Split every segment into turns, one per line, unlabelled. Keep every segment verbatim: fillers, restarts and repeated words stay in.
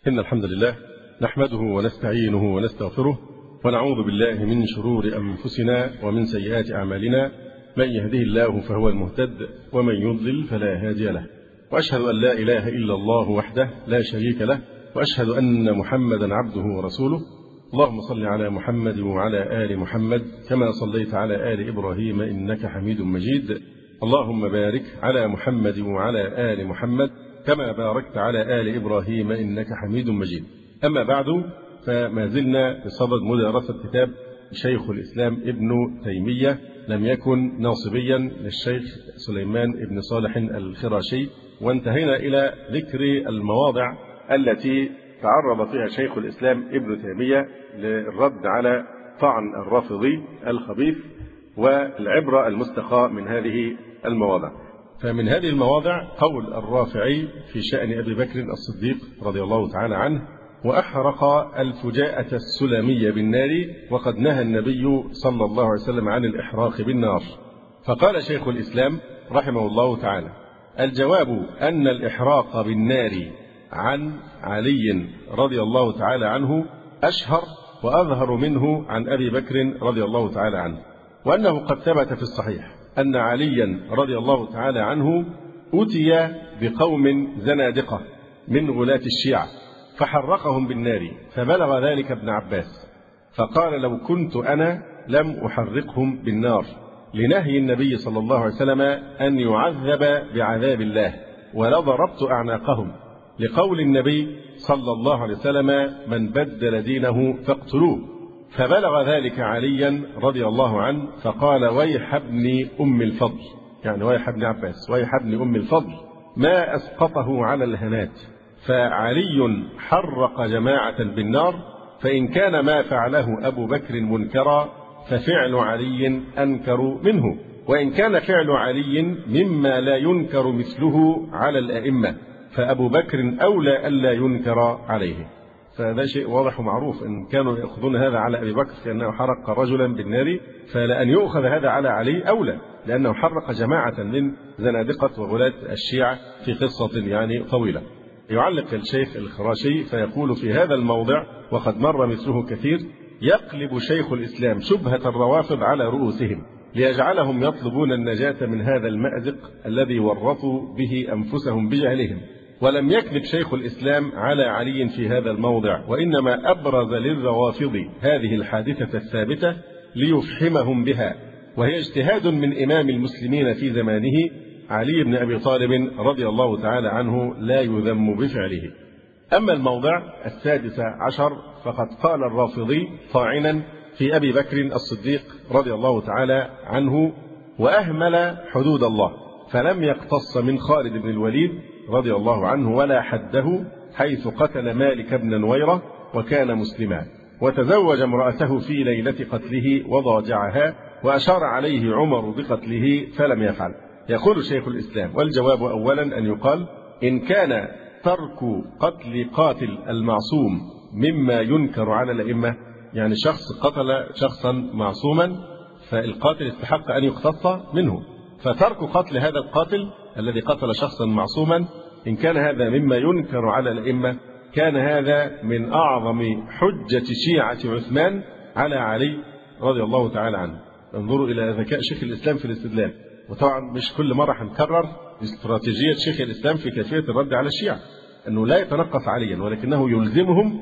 إن الحمد لله نحمده ونستعينه ونستغفره ونعوذ بالله من شرور أنفسنا ومن سيئات أعمالنا. من يهده الله فهو المهتد ومن يضلل فلا هادي له، وأشهد أن لا إله إلا الله وحده لا شريك له، وأشهد أن محمدا عبده ورسوله. اللهم صل على محمد وعلى آل محمد كما صليت على آل إبراهيم إنك حميد مجيد. اللهم بارك على محمد وعلى آل محمد كما باركت على آل إبراهيم إنك حميد مجيد. أما بعد، فما زلنا بصدد مدارسة كتاب شيخ الإسلام ابن تيمية لم يكن ناصبيا للشيخ سليمان بن صالح الخراشي، وانتهينا إلى ذكر المواضع التي تعرض فيها شيخ الإسلام ابن تيمية للرد على طعن الرافضي الخبيث والعبرة المستقاة من هذه المواضع. فمن هذه المواضع قول الرافعي في شأن أبي بكر الصديق رضي الله تعالى عنه: وأحرق الفجاءة السلمية بالنار وقد نهى النبي صلى الله عليه وسلم عن الإحراق بالنار. فقال شيخ الإسلام رحمه الله تعالى: الجواب أن الإحراق بالنار عن علي رضي الله تعالى عنه أشهر وأظهر منه عن أبي بكر رضي الله تعالى عنه، وأنه قد ثبت في الصحيح أن عليا رضي الله تعالى عنه أتي بقوم زنادقة من غلاة الشيعة فحرقهم بالنار، فبلغ ذلك ابن عباس فقال: لو كنت أنا لم أحرقهم بالنار، لنهي النبي صلى الله عليه وسلم أن يعذب بعذاب الله، ولضربت أعناقهم، لقول النبي صلى الله عليه وسلم: من بدل دينه فاقتلوه. فبلغ ذلك عليا رضي الله عنه فقال: ويح ابن أم الفضل، يعني ويح ابن عباس، ويح ابن أم الفضل، ما أسقطه على الهنات. فعلي حرق جماعة بالنار، فإن كان ما فعله أبو بكر منكرا ففعل علي أنكر منه، وإن كان فعل علي مما لا ينكر مثله على الأئمة فأبو بكر أولى ألا ينكر عليه. فهذا شيء واضح ومعروف، إن كانوا يأخذون هذا على أبي بكر كأنه حرق رجلا بالنار، فلأن يؤخذ هذا على علي أولى، لأنه حرق جماعة من زنادقة وغلاة الشيعة في قصة يعني طويلة. يعلق الشيخ الخراشي فيقول في هذا الموضع: وقد مر مثله كثير: يقلب شيخ الإسلام شبهة الروافض على رؤوسهم ليجعلهم يطلبون النجاة من هذا المأزق الذي ورطوا به أنفسهم بجهلهم. ولم يكذب شيخ الإسلام على علي في هذا الموضع، وإنما أبرز للروافض هذه الحادثة الثابتة ليفحمهم بها، وهي اجتهاد من إمام المسلمين في زمانه علي بن أبي طالب رضي الله تعالى عنه لا يذم بفعله. أما الموضع السادس عشر فقد قال الرافضي طاعنا في أبي بكر الصديق رضي الله تعالى عنه: وأهمل حدود الله، فلم يقتص من خالد بن الوليد رضي الله عنه ولا حده، حيث قتل مالك بن نويرة وكان مسلما، وتزوج امرأته في ليلة قتله وضاجعها، وأشار عليه عمر بقتله فلم يفعل. يقول شيخ الإسلام: والجواب أولا أن يقال إن كان ترك قتل قاتل المعصوم مما ينكر على الأئمة، يعني شخص قتل شخصا معصوما فالقاتل استحق أن يقتص منه، فترك قتل هذا القاتل الذي قتل شخصا معصوما إن كان هذا مما ينكر على الأئمة، كان هذا من أعظم حجة شيعة عثمان على علي رضي الله تعالى عنه. انظروا إلى ذكاء شيخ الإسلام في الاستدلال. وطبعا مش كل مرة هنكرر استراتيجية شيخ الإسلام في كيفية الرد على الشيعة، أنه لا يتنقص عليا ولكنه يلزمهم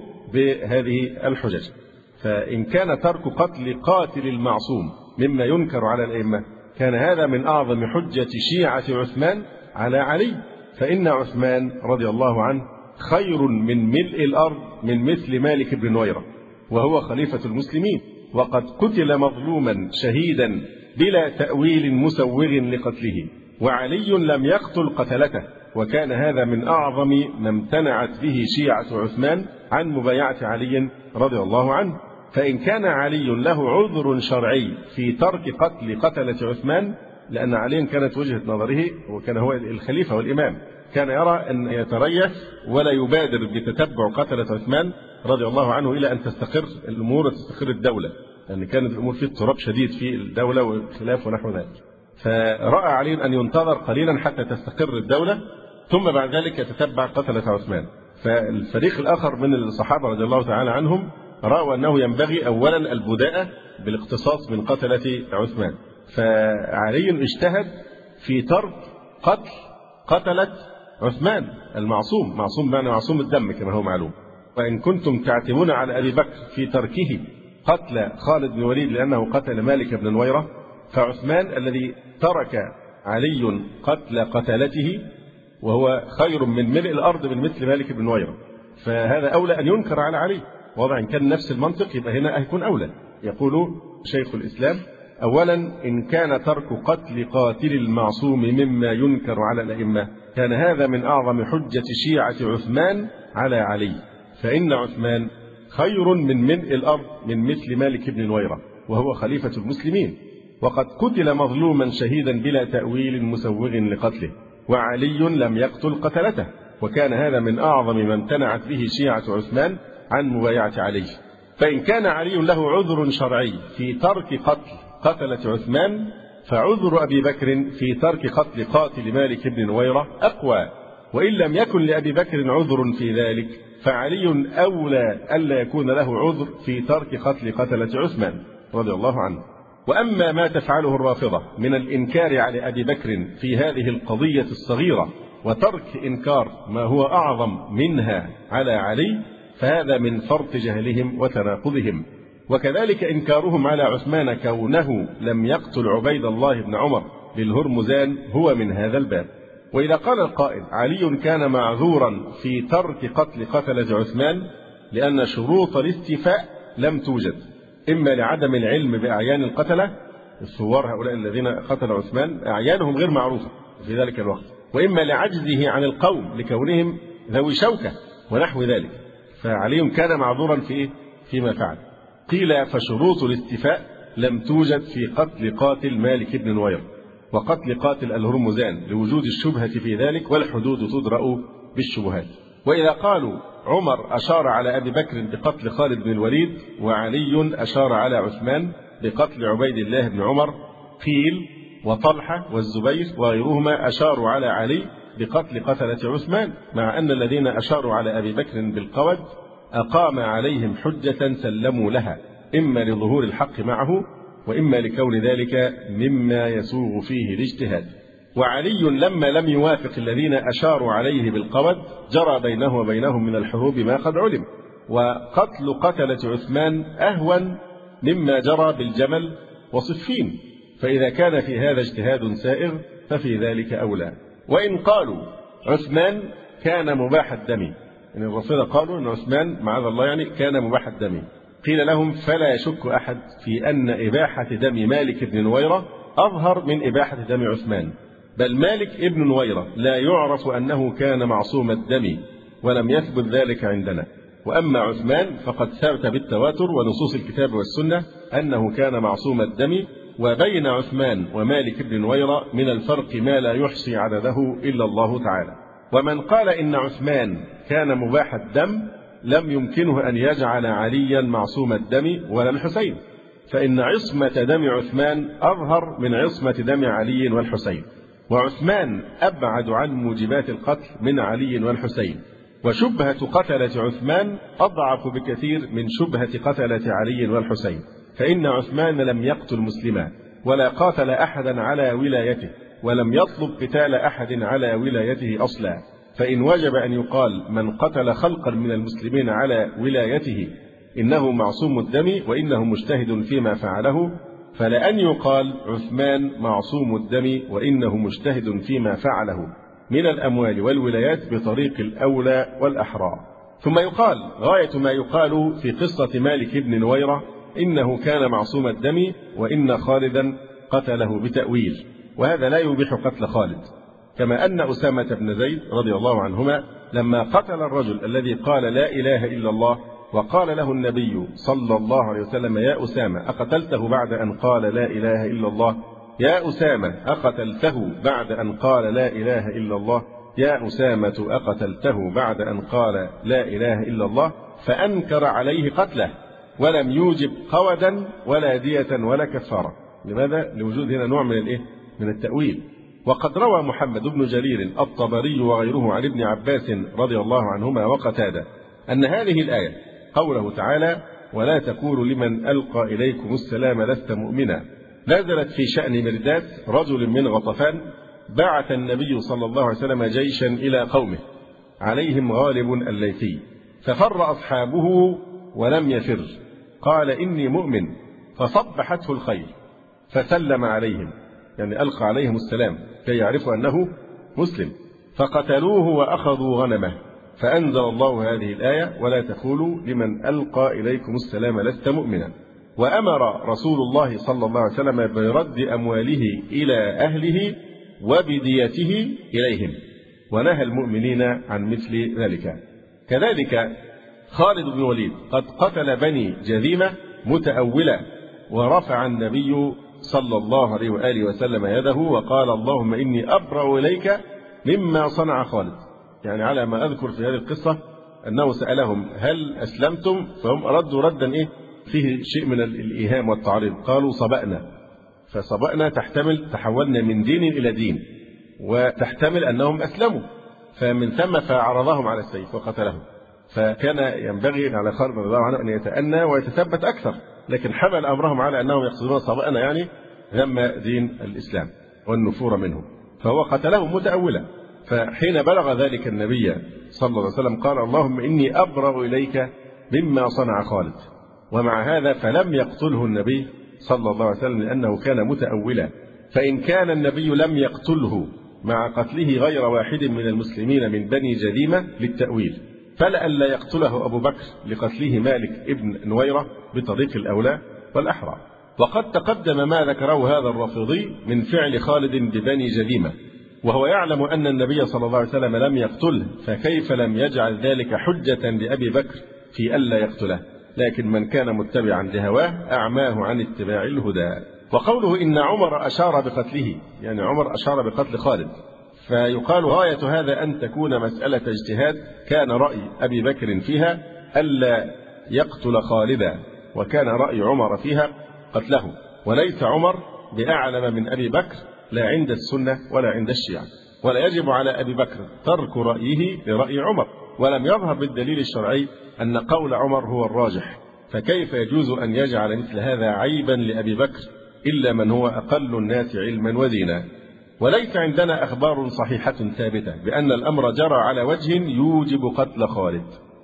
بهذه الحجج. فإن كان ترك قتل قاتل المعصوم مما ينكر على الأئمة، كان هذا من أعظم حجة شيعة عثمان على علي، فإن عثمان رضي الله عنه خير من ملء الأرض من مثل مالك بن نويرة، وهو خليفة المسلمين، وقد قتل مظلوما شهيدا بلا تأويل مسوغ لقتله، وعلي لم يقتل قتلته، وكان هذا من أعظم ما امتنعت به شيعة عثمان عن مبايعة علي رضي الله عنه. فإن كان علي له عذر شرعي في ترك قتل قتلة عثمان، لأن علي كانت وجهة نظره وكان هو الخليفة والإمام، كان يرى أن يتريث ولا يبادر بتتبع قتلة عثمان رضي الله عنه إلى أن تستقر الأمور وتستقر الدولة، لأن كانت الأمور في اضطراب شديد في الدولة والخلاف ونحو ذلك. فرأى علي أن ينتظر قليلا حتى تستقر الدولة، ثم بعد ذلك يتتبع قتلة عثمان. فالفريق الآخر من الصحابة رضي الله تعالى عنهم رأوا أنه ينبغي أولا البداءة بالاقتصاص من قتلة عثمان، فعلي اجتهد في ترك قتل قتلة عثمان المعصوم، معصوم معنى معصوم الدم كما هو معلوم. وإن كنتم تعتمون على أبي بكر في تركه قتل خالد بن الوليد لأنه قتل مالك بن نويرة، فعثمان الذي ترك علي قتل قتلته وهو خير من ملء الأرض من مثل مالك بن نويرة، فهذا أولى أن ينكر على علي. وضع إن كان نفس المنطق يبقى هنا هيكون أولى. يقول شيخ الإسلام: أولا إن كان ترك قتل قاتل المعصوم مما ينكر على الأئمة كان هذا من أعظم حجة شيعة عثمان على علي، فإن عثمان خير من ملء الأرض من مثل مالك بن نويرة وهو خليفة المسلمين، وقد قتل مظلوما شهيدا بلا تأويل مسوغ لقتله، وعلي لم يقتل قتلته، وكان هذا من أعظم ما امتنعت به شيعة عثمان عن مبايعة علي. فإن كان علي له عذر شرعي في ترك قتل قتلة عثمان فعذر أبي بكر في ترك قتل قاتل مالك بن نويرة أقوى، وإن لم يكن لأبي بكر عذر في ذلك فعلي أولى ألا يكون له عذر في ترك قتل قتلة عثمان رضي الله عنه. وأما ما تفعله الرافضة من الإنكار على أبي بكر في هذه القضية الصغيرة وترك إنكار ما هو أعظم منها على علي فهذا من فرط جهلهم وتناقضهم، وكذلك إنكارهم على عثمان كونه لم يقتل عبيد الله بن عمر بالهرمزان هو من هذا الباب. وإذا قال القائل علي كان معذورا في ترك قتل قتلة عثمان لأن شروط الاستيفاء لم توجد، إما لعدم العلم بأعيان القتلة الثوار هؤلاء الذين قتلوا عثمان أعيانهم غير معروفة في ذلك الوقت، وإما لعجزه عن القوم لكونهم ذوي شوكة ونحو ذلك، فعلي كان معذورا في فيما فعل. قيل فشروط الاستيفاء لم توجد في قتل قاتل مالك بن نويرة وقتل قاتل الهرمزان لوجود الشبهة في ذلك، والحدود تدرأ بالشبهات. وإذا قالوا عمر أشار على أبي بكر بقتل خالد بن الوليد وعلي أشار على عثمان بقتل عبيد الله بن عمر، قيل وطلحة والزبير وغيرهما أشاروا على علي بقتل قتلة عثمان، مع أن الذين أشاروا على أبي بكر بالقود أقام عليهم حجة سلموا لها، إما لظهور الحق معه وإما لكون ذلك مما يسوغ فيه الاجتهاد. وعلي لما لم يوافق الذين أشاروا عليه بالقود جرى بينه وبينهم من الحروب ما قد علم، وقتل قتلة عثمان أهون مما جرى بالجمل وصفين، فإذا كان في هذا اجتهاد سائغ ففي ذلك أولى. وإن قالوا عثمان كان مباح الدم، إن الرافضة قالوا أن عثمان معاذ الله يعني كان مباح الدم، قيل لهم فلا يشك أحد في أن إباحة دم مالك بن نويرة أظهر من إباحة دم عثمان، بل مالك ابن نويرة لا يعرف أنه كان معصوم الدم ولم يثبت ذلك عندنا، وأما عثمان فقد ثبت بالتواتر ونصوص الكتاب والسنة أنه كان معصوم الدم، وبين عثمان ومالك بن نويرة من الفرق ما لا يحصي عدده إلا الله تعالى. ومن قال إن عثمان كان مباح الدم لم يمكنه أن يجعل عليا معصوم الدم ولا الحسين، فإن عصمة دم عثمان أظهر من عصمة دم علي والحسين، وعثمان أبعد عن موجبات القتل من علي والحسين، وشبهة قتلة عثمان أضعف بكثير من شبهة قتلة علي والحسين، فإن عثمان لم يقتل مسلما ولا قاتل أحدا على ولايته ولم يطلب قتال أحد على ولايته أصلا، فإن وجب أن يقال من قتل خلقا من المسلمين على ولايته إنه معصوم الدم وإنه مجتهد فيما فعله، فلأن يقال عثمان معصوم الدم وإنه مجتهد فيما فعله من الأموال والولايات بطريق الأولى والأحرى. ثم يقال غاية ما يقال في قصة مالك بن نويرة إنه كان معصوم الدم وإن خالدا قتله بتأويل، وهذا لا يبيح قتل خالد، كما أن أسامة بن زيد رضي الله عنهما لما قتل الرجل الذي قال لا إله إلا الله وقال له النبي صلى الله عليه وسلم يا أسامة أقتلته بعد أن قال لا إله إلا الله، يا أسامة أقتلته بعد أن قال لا إله إلا الله، يا أسامة أقتلته بعد أن قال لا إله إلا الله، فأنكر عليه قتله ولم يوجب قودا ولا دية ولا كفارة. لماذا؟ لوجود هنا نوع من الإيه؟ من التأويل. وقد روى محمد بن جرير الطبري وغيره عن ابن عباس رضي الله عنهما وقتادة أن هذه الآية قوله تعالى ولا تقولوا لمن ألقى إليكم السلام لست مؤمنا نزلت في شأن مرداد رجل من غطفان بعث النبي صلى الله عليه وسلم جيشا إلى قومه عليهم غالب الليثي ففر أصحابه ولم يفر قال إني مؤمن فصبحته الخيل فسلم عليهم يعني ألقى عليهم السلام كي يعرفوا أنه مسلم فقتلوه وأخذوا غنمه فأنزل الله هذه الآية ولا تقولوا لمن ألقى إليكم السلام لست مؤمنا وأمر رسول الله صلى الله عليه وسلم برد أمواله إلى أهله وبديته إليهم ونهى المؤمنين عن مثل ذلك. كذلك خالد بن الوليد قد قتل بني جذيمة متأولا ورفع النبي صلى الله عليه وآله وسلم يده وقال اللهم إني أبرأ إليك مما صنع خالد يعني على ما أذكر في هذه القصة أنه سألهم هل أسلمتم فهم ردوا ردا إيه فيه شيء من الإيهام والتعريض قالوا صبأنا فصبأنا تحتمل تحولنا من دين إلى دين وتحتمل أنهم أسلموا فمن ثم فعرضهم على السيف وقتلهم فكان ينبغي على خالد رضي الله عنه أن يتأنى ويتثبت أكثر لكن حمل أمرهم على أنهم يقصدون صبأنا يعني ذم دين الإسلام والنفور منه فهو قتلهم متأولا فحين بلغ ذلك النبي صلى الله عليه وسلم قال اللهم إني أبرأ إليك مما صنع خالد ومع هذا فلم يقتله النبي صلى الله عليه وسلم لأنه كان متأولا فإن كان النبي لم يقتله مع قتله غير واحد من المسلمين من بني جذيمة للتأويل فلئلا يقتله أبو بكر لقتله مالك ابن نويرة بطريق الأولى والأحرى. وقد تقدم ما ذكره هذا الرافضي من فعل خالد ببني جذيمة وهو يعلم أن النبي صلى الله عليه وسلم لم يقتله فكيف لم يجعل ذلك حجة لأبي بكر في ألا يقتله لكن من كان متبعا لهواه أعماه عن اتباع الهدى. وقوله إن عمر أشار بقتله يعني عمر أشار بقتل خالد فيقال غاية هذا أن تكون مسألة اجتهاد كان رأي أبي بكر فيها ألا يقتل خالدا وكان رأي عمر فيها قتله وليس عمر بأعلم من أبي بكر لا عند السنة ولا عند الشيعة ولا يجب على أبي بكر ترك رأيه لرأي عمر ولم يظهر بالدليل الشرعي أن قول عمر هو الراجح فكيف يجوز أن يجعل مثل هذا عيبا لأبي بكر إلا من هو أقل الناس علما ودينا. وليس عندنا أخبار صحيحة ثابتة بأن الأمر جرى على وجه يوجب قتل خالد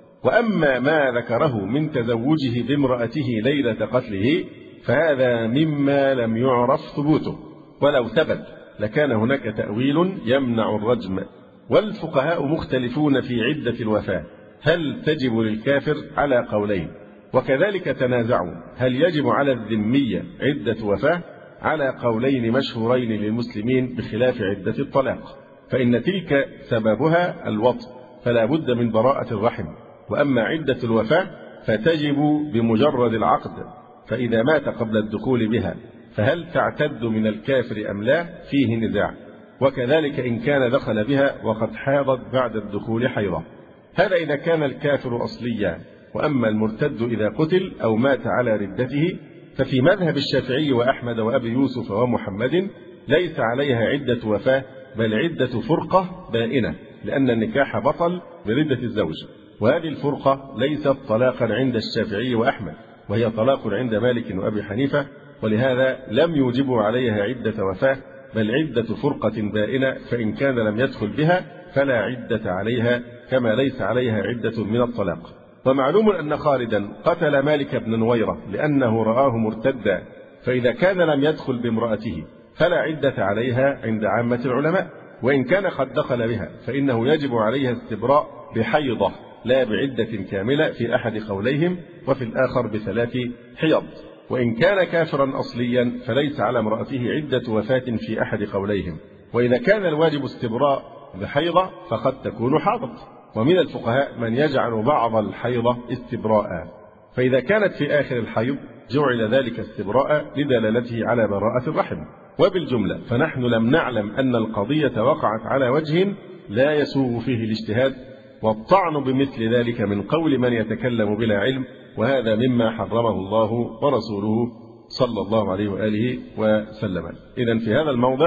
وأما ما ذكره من تزوجه بامرأته ليلة قتله فهذا مما لم يعرف ثبوته ولو ثبت لكان هناك تأويل يمنع الرجم والفقهاء مختلفون في عدة الوفاة هل تجب للكافر على قولين وكذلك تنازعوا هل يجب على الذمية عدة وفاة على قولين مشهورين للمسلمين بخلاف عدة الطلاق فإن تلك سببها الوطء فلا بد من براءة الرحم وأما عدة الوفاة فتجب بمجرد العقد فإذا مات قبل الدخول بها فهل تعتد من الكافر أم لا فيه نزاع وكذلك إن كان دخل بها وقد حاضت بعد الدخول حيضة هذا إذا كان الكافر أصليا وأما المرتد إذا قتل أو مات على ردته ففي مذهب الشافعي وأحمد وأبي يوسف ومحمد ليس عليها عدة وفاة بل عدة فرقة بائنة لأن النكاح بطل بردة الزوج وهذه الفرقة ليست طلاقا عند الشافعي وأحمد وهي طلاق عند مالك وأبي حنيفة ولهذا لم يوجبوا عليها عدة وفاة بل عدة فرقة بائنة فإن كان لم يدخل بها فلا عدة عليها كما ليس عليها عدة من الطلاق. ومعلوم أن خالدا قتل مالك بن نويرة لأنه رآه مرتدا فإذا كان لم يدخل بامرأته فلا عدة عليها عند عامة العلماء وإن كان قد دخل بها فإنه يجب عليها استبراء بحيضة لا بعدة كاملة في أحد قوليهم وفي الآخر بثلاث حيض وإن كان كافرا أصليا فليس على امرأته عدة وفاة في أحد قوليهم وإذا كان الواجب استبراء بحيضة فقد تكون حاضت ومن الفقهاء من يجعل بعض الحيضة استبراء فإذا كانت في آخر الحيض جعل ذلك استبراء لدلالته على براءة الرحم وبالجملة فنحن لم نعلم أن القضية وقعت على وجه لا يسوغ فيه الاجتهاد والطعن بمثل ذلك من قول من يتكلم بلا علم وهذا مما حرمه الله ورسوله صلى الله عليه وآله وسلم. إذن في هذا الموضع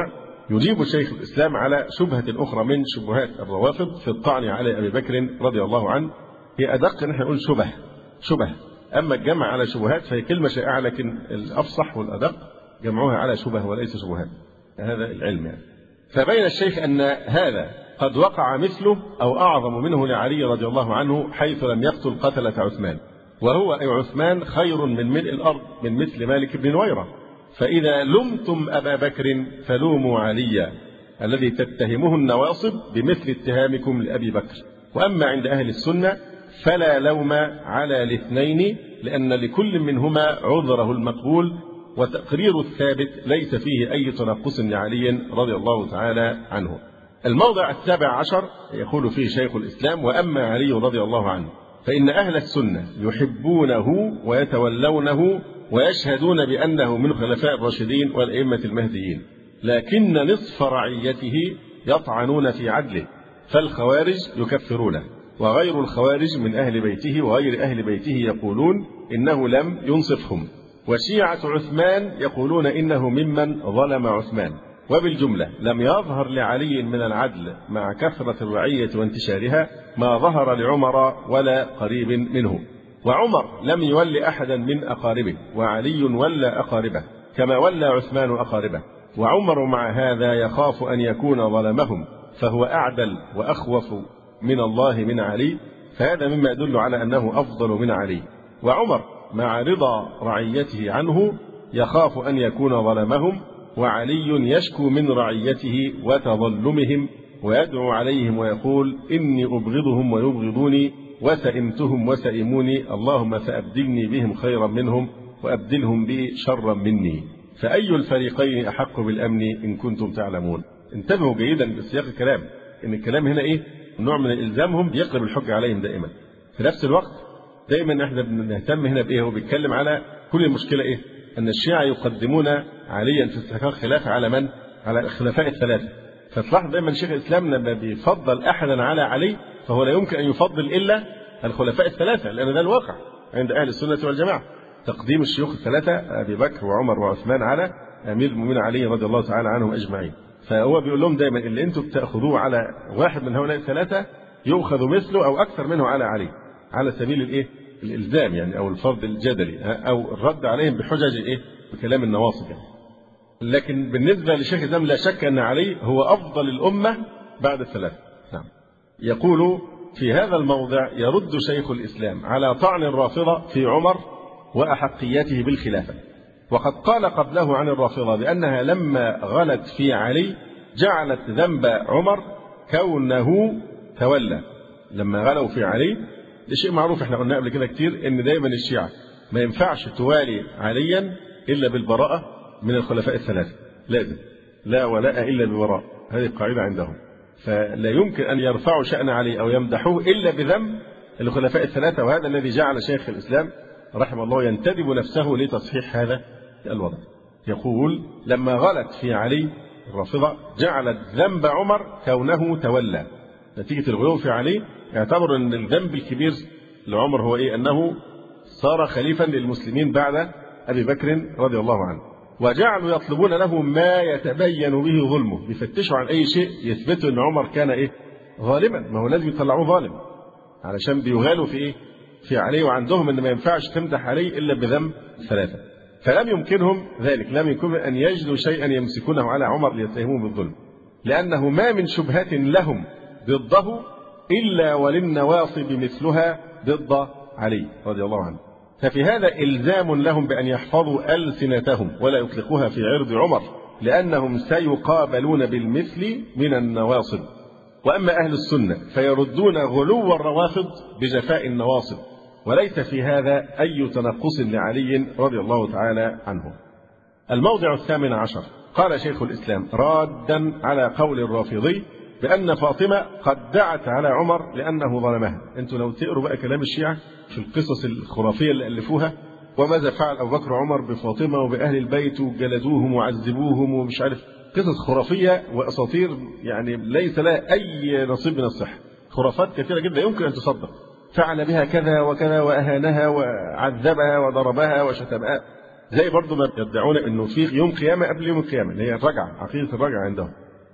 يجيب شيخ الإسلام على شبهة أخرى من شبهات الروافض في الطعن على أبي بكر رضي الله عنه. هي أدق أن احنا نقول شبه شبه، أما الجمع على شبهات فهي كلمة شائعة، لكن الأفصح والأدق جمعوها على شبه وليس شبهات، هذا العلم يعني. فبين الشيخ أن هذا قد وقع مثله أو أعظم منه لعلي رضي الله عنه، حيث لم يقتل قتلة عثمان، وهو أي عثمان خير من ملء الأرض من مثل مالك بن نويرة. فإذا لمتم أبا بكر فلوموا عليا الذي تتهمه النواصب بمثل اتهامكم لأبي بكر. وأما عند أهل السنة فلا لوم على الاثنين، لأن لكل منهما عذره المقبول، وتقرير الثابت ليس فيه أي تنقص لعلي رضي الله تعالى عنه. الموضع السابع عشر يقول فيه شيخ الإسلام: وأما علي رضي الله عنه فإن أهل السنة يحبونه ويتولونه ويشهدون بأنه من خلفاء الراشدين والأئمة المهديين، لكن نصف رعيته يطعنون في عدله، فالخوارج يكفرونه، وغير الخوارج من أهل بيته وغير أهل بيته يقولون إنه لم ينصفهم، وشيعة عثمان يقولون إنه ممن ظلم عثمان. وبالجملة لم يظهر لعلي من العدل مع كثرة الرعية وانتشارها ما ظهر لعمر ولا قريب منه. وعمر لم يول أحدا من أقاربه، وعلي ولى أقاربه كما ولى عثمان أقاربه، وعمر مع هذا يخاف أن يكون ظلمهم، فهو أعدل وأخوف من الله من علي، فهذا مما يدل على أنه أفضل من علي. وعمر مع رضا رعيته عنه يخاف أن يكون ظلمهم، وعلي يشكو من رعيته وتظلمهم ويدعو عليهم ويقول: إني أبغضهم ويبغضوني، وسئمتهم وسئموني، اللهم فأبدلني بهم خيرا منهم وأبدلهم بي شرا مني. فأي الفريقين أحق بالأمن إن كنتم تعلمون. انتبهوا جيدا بسياق الكلام، إن الكلام هنا إيه؟ نوع من إلزامهم بيقلب الحجة عليهم دائما. في نفس الوقت دائما احنا بنهتم هنا بإيه؟ هو بيتكلم على كل المشكلة إيه؟ أن الشيعة يقدمون عليا في استحقاق خلافة على من؟ على الخلفاء الثلاثة. فتلاحظ دائما شيخ الإسلام لما بيفضل أحدا على علي فهو لا يمكن أن يفضل إلا الخلفاء الثلاثة، لأن ده الواقع عند أهل السنة والجماعة، تقديم الشيوخ الثلاثة أبي بكر وعمر وعثمان على أمير المؤمنين علي رضي الله تعالى عنهم أجمعين. فهو بيقول لهم دائما اللي أنتم بتأخذوه على واحد من هؤلاء الثلاثة يؤخذ مثله أو أكثر منه على علي، على سبيل الإيه؟ الإلزام يعني، أو الفرض الجدلي، أو الرد عليهم بحجج الإيه؟ بكلام النواصب يعني. لكن بالنسبة لشيخ الإسلام لا شك أن علي هو أفضل الأمة بعد الثلاثة. نعم. يقول في هذا الموضع: يرد شيخ الإسلام على طعن الرافضة في عمر وأحقيته بالخلافة، وقد قال قبله عن الرافضة بأنها لما غلت في علي جعلت ذنب عمر كونه تولى. لما غلوا في علي ده شيء معروف، احنا قلنا قبل كده كتير ان دايما الشيعة ما ينفعش توالي عليا الا بالبراءة من الخلفاء الثلاثة، لازم لا ولاء الا ببراء، هذه القاعدة عندهم. فلا يمكن ان يرفعوا شأن علي او يمدحوه الا بذنب الخلفاء الثلاثة، وهذا الذي جعل شيخ الاسلام رحمه الله ينتدب نفسه لتصحيح هذا الوضع. يقول: لما غلت في علي الرافضة جعلت ذنب عمر كونه تولى. نتيجة الغلو في علي اعتبر أن الذنب الكبير لعمر هو إيه؟ أنه صار خليفا للمسلمين بعد أبي بكر رضي الله عنه، وجعلوا يطلبون له ما يتبين به ظلمه، بيفتشوا عن أي شيء يثبتوا أن عمر كان إيه؟ ظالما. ما هو لازم يطلعوه ظالم علشان بيغالوا في إيه؟ في علي، وعندهم أن ما ينفعش تمدح علي إلا بذنب ثلاثة. فلم يمكنهم ذلك، لم يمكنهم أن يجدوا شيئا يمسكونه على عمر ليتهموه بالظلم، لأنه ما من شبهة لهم ضده إلا وللنواصب مثلها ضد علي رضي الله عنه. ففي هذا إلزام لهم بأن يحفظوا ألسنتهم ولا يطلقوها في عرض عمر، لأنهم سيقابلون بالمثل من النواصب. وأما أهل السنة فيردون غلو الروافض بجفاء النواصب، وليس في هذا أي تنقص لعلي رضي الله تعالى عنه. الموضع الثامن عشر قال شيخ الإسلام رادا على قول الرافضي بأن فاطمة قد دعت على عمر لأنه ظلمها. أنتوا لو تقروا بقى كلام الشيعة في القصص الخرافية اللي ألفوها، وماذا فعل أبو بكر وعمر بفاطمة وبأهل البيت وجلدوهم وعذبوهم ومش عارف، قصص خرافية وأساطير يعني ليس لها أي نصيب من الصحة، خرافات كثيرة جدا يمكن أن تصدق. فعل بها كذا وكذا وأهانها وعذبها وضربها وشتمها، زي برضو ما يدعون أنه في يوم قيامة قبل يوم القيامة اللي هي الرجعة، عقيدة الرجعة عندهم.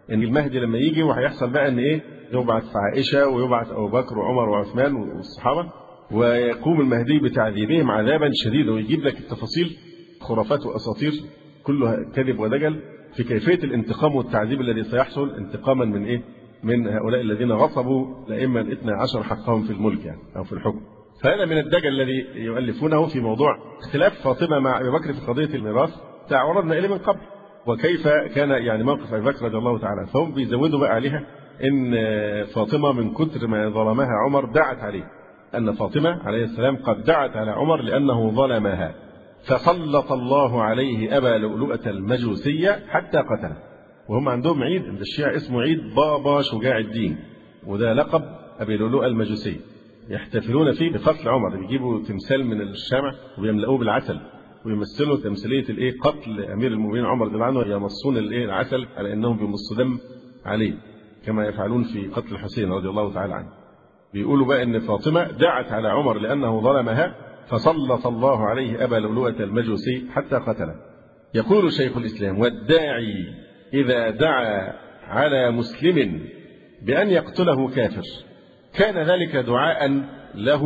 إن المهدي لما يجي وهيحصل بقى إن إيه يبعث في عائشة ويبعث أبو بكر وعمر وعثمان والصحابة، ويقوم المهدي بتعذيبهم عذابا شديدا، ويجيب لك التفاصيل خرافات وأساطير كلها كذب ودجل في كيفية الانتقام والتعذيب الذي سيحصل انتقاما من إيه؟ من هؤلاء الذين غصبوا الأئمة الاثنى عشر حقهم في الملك يعني أو في الحكم. فهذا من الدجل الذي يؤلفونه في موضوع اختلاف فاطمة مع أبي بكر في قضية الميراث تعرضنا إليه من قبل، وكيف كان يعني موقف أبي بكر رضي الله تعالى عنه. فهم بيزودوا بقى عليها إن فاطمة من كتر ما ظلمها عمر دعت عليه، أن فاطمة عليه السلام قد دعت على عمر لأنه ظلمها، فسلط الله عليه أبا لؤلؤة المجوسية حتى قتله. وهم عندهم عيد عند الشيعة اسمه عيد بابا شجاع الدين، وده لقب أبي لؤلؤة المجوسي، يحتفلون فيه بقتل عمر. بيجيبوا تمثال من الشمع ويملؤوه بالعسل ويمثلوا تمثيلية الايه قتل أمير المؤمنين عمر رضي الله عنه، يمصون الايه العسل على أنهم بيمصوا دم عليه كما يفعلون في قتل الحسين رضي الله تعالى عنه. بيقولوا بقى إن فاطمة دعت على عمر لأنه ظلمها فسلط الله عليه أبا لؤلؤة المجوسي حتى قتله. يقول شيخ الإسلام: والداعي إذا دعا على مسلم بأن يقتله كافر كان ذلك دعاء له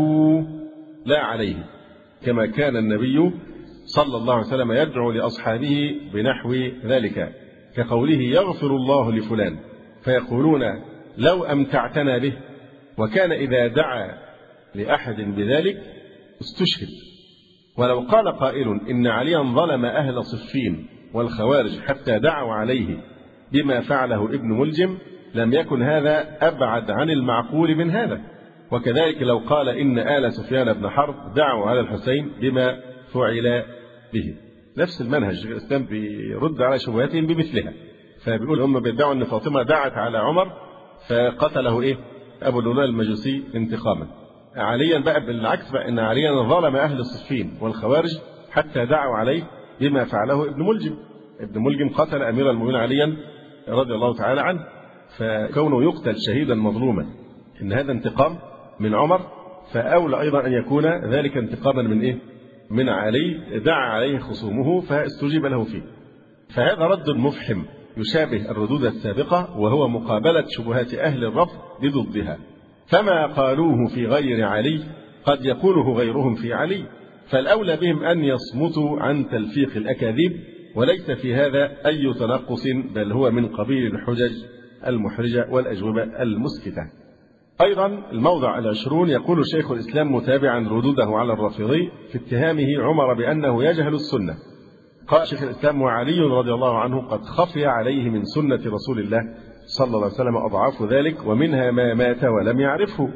لا عليه، كما كان النبي صلى الله عليه وسلم يدعو لأصحابه بنحو ذلك، كقوله: يغفر الله لفلان، فيقولون: لو أمتعتنا به. وكان إذا دعا لأحد بذلك استشهد. ولو قال قائل إن عليا ظلم أهل صفين والخوارج حتى دعوا عليه بما فعله ابن ملجم لم يكن هذا أبعد عن المعقول من هذا. وكذلك لو قال إن آل سفيان بن حرب دعوا على الحسين بما فعل به. نفس المنهج الإسلام بيرد على شبهاتهم بمثلها. فبيقول هم بيدعوا أن فاطمة دعت على عمر فقتله إيه أبو لؤلؤة المجوسي انتقاما. عليا بقى بالعكس بقى، إن عليا ظلم أهل الصفين والخوارج حتى دعوا عليه بما فعله ابن ملجم. ابن ملجم قتل أمير المؤمنين عليا رضي الله تعالى عنه، فكونه يقتل شهيدا مظلوما إن هذا انتقام من عمر، فأولى أيضا أن يكون ذلك انتقاما من إيه؟ من علي دعا عليه خصومه فاستجيب له فيه. فهذا رد مفحم يشابه الردود السابقة، وهو مقابلة شبهات أهل الرفض بضدها. فما قالوه في غير علي قد يقوله غيرهم في علي، فالأولى بهم أن يصمتوا عن تلفيق الأكاذيب، وليس في هذا أي تنقص، بل هو من قبيل الحجج المحرجة والأجوبة المسكتة. أيضا الموضع العشرون يقول شيخ الإسلام متابعا ردوده على الرافضي في اتهامه عمر بأنه يجهل السنة. قال شيخ الإسلام: وعلي رضي الله عنه قد خفي عليه من سنة رسول الله صلى الله عليه وسلم أضعاف ذلك، ومنها ما مات ولم يعرفه.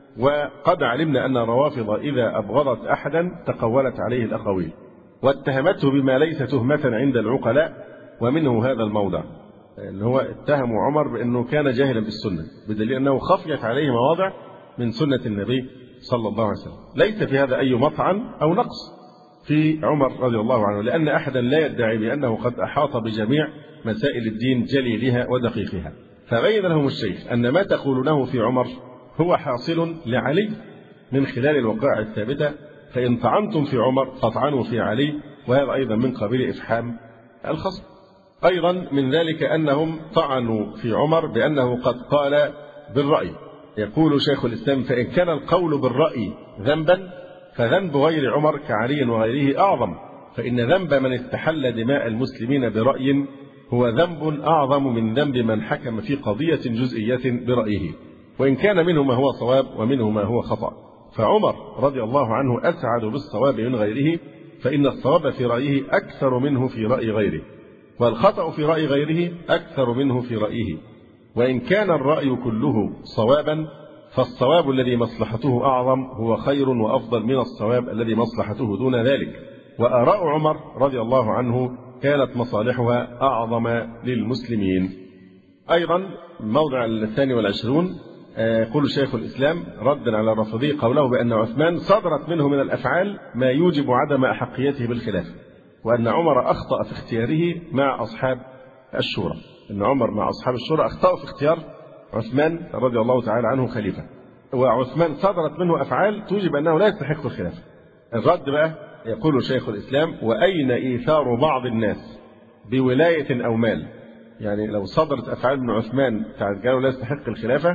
وقد علمنا أن الروافض إذا أبغضت أحدا تقولت عليه الأقاويل واتهمته بما ليس تهمة عند العقلاء، ومنه هذا الموضع اللي هو اتهموا عمر بأنه كان جاهلا بالسنة، بدليل أنه خفيت عليه مواضع من سنة النبي صلى الله عليه وسلم. ليس في هذا أي مطعن أو نقص في عمر رضي الله عنه، لأن أحدا لا يدعي بأنه قد أحاط بجميع مسائل الدين جليلها ودقيقها. فبين لهم الشيخ أن ما تقولونه في عمر هو حاصل لعلي من خلال الوقائع الثابتة، فإن طعنتم في عمر فاطعنوا في علي، وهذا أيضا من قبيل إفحام الخصم. أيضا من ذلك أنهم طعنوا في عمر بأنه قد قال بالرأي. يقول شيخ الإسلام: فإن كان القول بالرأي ذنبا فذنب غير عمر كعلي وغيره أعظم، فإن ذنب من استحل دماء المسلمين برأي هو ذنب أعظم من ذنب من حكم في قضية جزئية برأيه، وإن كان منه ما هو صواب ومنه ما هو خطأ. فعمر رضي الله عنه أسعد بالصواب من غيره، فإن الصواب في رأيه أكثر منه في رأي غيره، والخطأ في رأي غيره أكثر منه في رأيه. وإن كان الرأي كله صوابا فالصواب الذي مصلحته أعظم هو خير وأفضل من الصواب الذي مصلحته دون ذلك. وآراء عمر رضي الله عنه كانت مصالحها أعظم للمسلمين. أيضا الموضع الثاني والعشرون يقول شيخ الإسلام ردا على الرافضي قوله بأن عثمان صدرت منه من الأفعال ما يوجب عدم أحقيته بالخلافة، وأن عمر أخطأ في اختياره مع أصحاب الشورى. أن عمر مع أصحاب الشورى أخطأوا في اختيار عثمان رضي الله تعالى عنه خليفة، وعثمان صدرت منه أفعال توجب أنه لا يستحق الخلافة. الرد بقى يقول شيخ الإسلام: وأين إيثار بعض الناس بولاية أو مال يعني لو صدرت أفعال من عثمان تعجله لا يستحق الخلافة،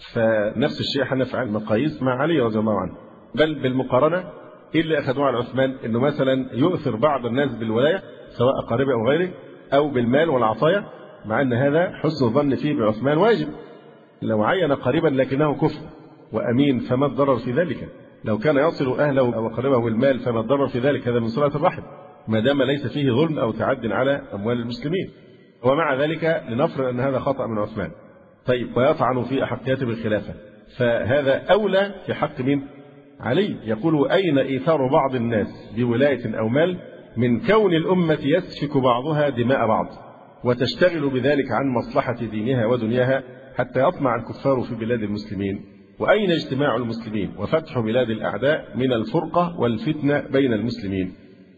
فنفس الشيء هنفعل مقاييس مع علي رضي الله عنه. بل بالمقارنة إيه اللي أخذوه على عثمان؟ إنه مثلا يؤثر بعض الناس بالولاية سواء قريبه أو غيره أو بالمال والعطايا، مع أن هذا حسن الظن فيه بعثمان واجب. لو عين قريبا لكنه كفء وأمين فما الضرر في ذلك؟ لو كان يصل أهله أو قريبه بالمال فما الضرر في ذلك؟ هذا من صلة الرحم ما دام ليس فيه ظلم أو تعد على أموال المسلمين. ومع ذلك لنفرض أن هذا خطأ من عثمان، طيب ويطعن في أحقيته بالخلافة، فهذا أولى في حق من علي. يقول أين إيثار بعض الناس بولاية أو مال من كون الأمة يسفك بعضها دماء بعض وتشتغل بذلك عن مصلحة دينها ودنياها حتى يطمع الكفار في بلاد المسلمين؟ وأين اجتماع المسلمين وفتح بلاد الأعداء من الفرقة والفتنة بين المسلمين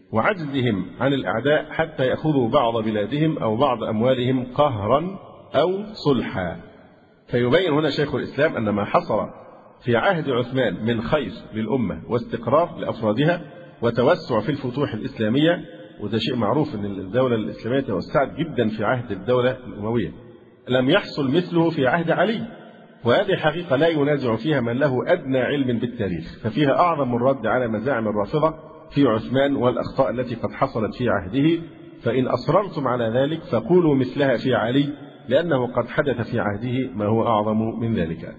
وعجزهم عن الأعداء حتى يأخذوا بعض بلادهم أو بعض أموالهم قهرا أو صلحا؟ فيبين هنا شيخ الإسلام أن ما حصل في عهد عثمان من خير للأمة واستقرار لأفرادها وتوسع في الفتوح الإسلامية، وده شيء معروف أن الدولة الإسلامية توسعت جدا في عهد الدولة الأموية، لم يحصل مثله في عهد علي. وهذه حقيقة لا ينازع فيها من له أدنى علم بالتاريخ، ففيها أعظم الرد على مزاعم الرافضة في عثمان والأخطاء التي قد حصلت في عهده. فإن أصررتم على ذلك فقولوا مثلها في علي، لأنه قد حدث في عهده ما هو أعظم من ذلك.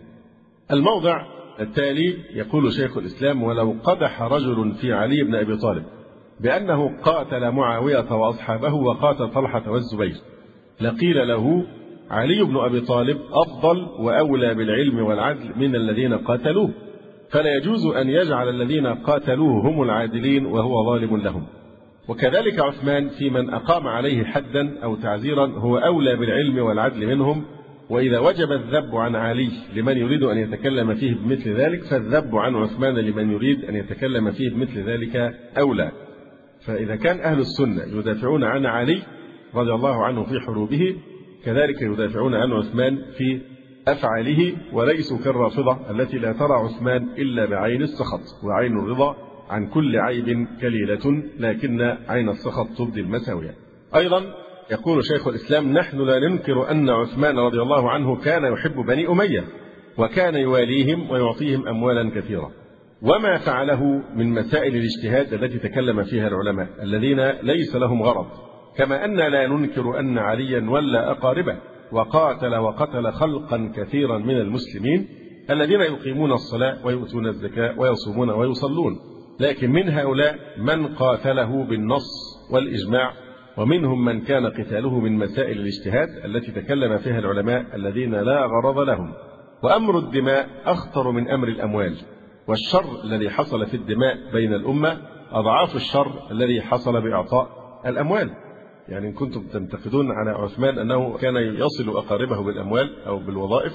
الموضع التالي يقول شيخ الإسلام: ولو قدح رجل في علي بن أبي طالب بأنه قاتل معاوية وأصحابه وقاتل طلحة والزبير لقيل له علي بن أبي طالب أفضل وأولى بالعلم والعدل من الذين قاتلوه، فلا يجوز أن يجعل الذين قاتلوه هم العادلين وهو ظالم لهم. وكذلك عثمان في من أقام عليه حدا أو تعزيرا هو أولى بالعلم والعدل منهم، وإذا وجب الذب عن علي لمن يريد أن يتكلم فيه بمثل ذلك فالذب عن عثمان لمن يريد أن يتكلم فيه بمثل ذلك أولى. فإذا كان أهل السنة يدافعون عن علي رضي الله عنه في حروبه، كذلك يدافعون عن عثمان في أفعاله، وليسوا كالرافضة التي لا ترى عثمان إلا بعين السخط، وعين الرضا عن كل عيب كليلة لكن عين السخط تبدي المساوية. أيضا يقول شيخ الإسلام: نحن لا ننكر أن عثمان رضي الله عنه كان يحب بني أمية وكان يواليهم ويعطيهم أموالا كثيرة، وما فعله من مسائل الاجتهاد التي تكلم فيها العلماء الذين ليس لهم غرض، كما أن لا ننكر أن عليا ولى أقاربه وقاتل وقتل خلقا كثيرا من المسلمين الذين يقيمون الصلاة ويؤتون الزكاة ويصومون ويصلون، لكن من هؤلاء من قاتله بالنص والإجماع، ومنهم من كان قتاله من مسائل الاجتهاد التي تكلم فيها العلماء الذين لا غرض لهم. وأمر الدماء أخطر من أمر الأموال، والشر الذي حصل في الدماء بين الأمة أضعاف الشر الذي حصل بإعطاء الأموال. يعني إن كنتم تنتقدون على عثمان أنه كان يصل أقاربه بالأموال أو بالوظائف،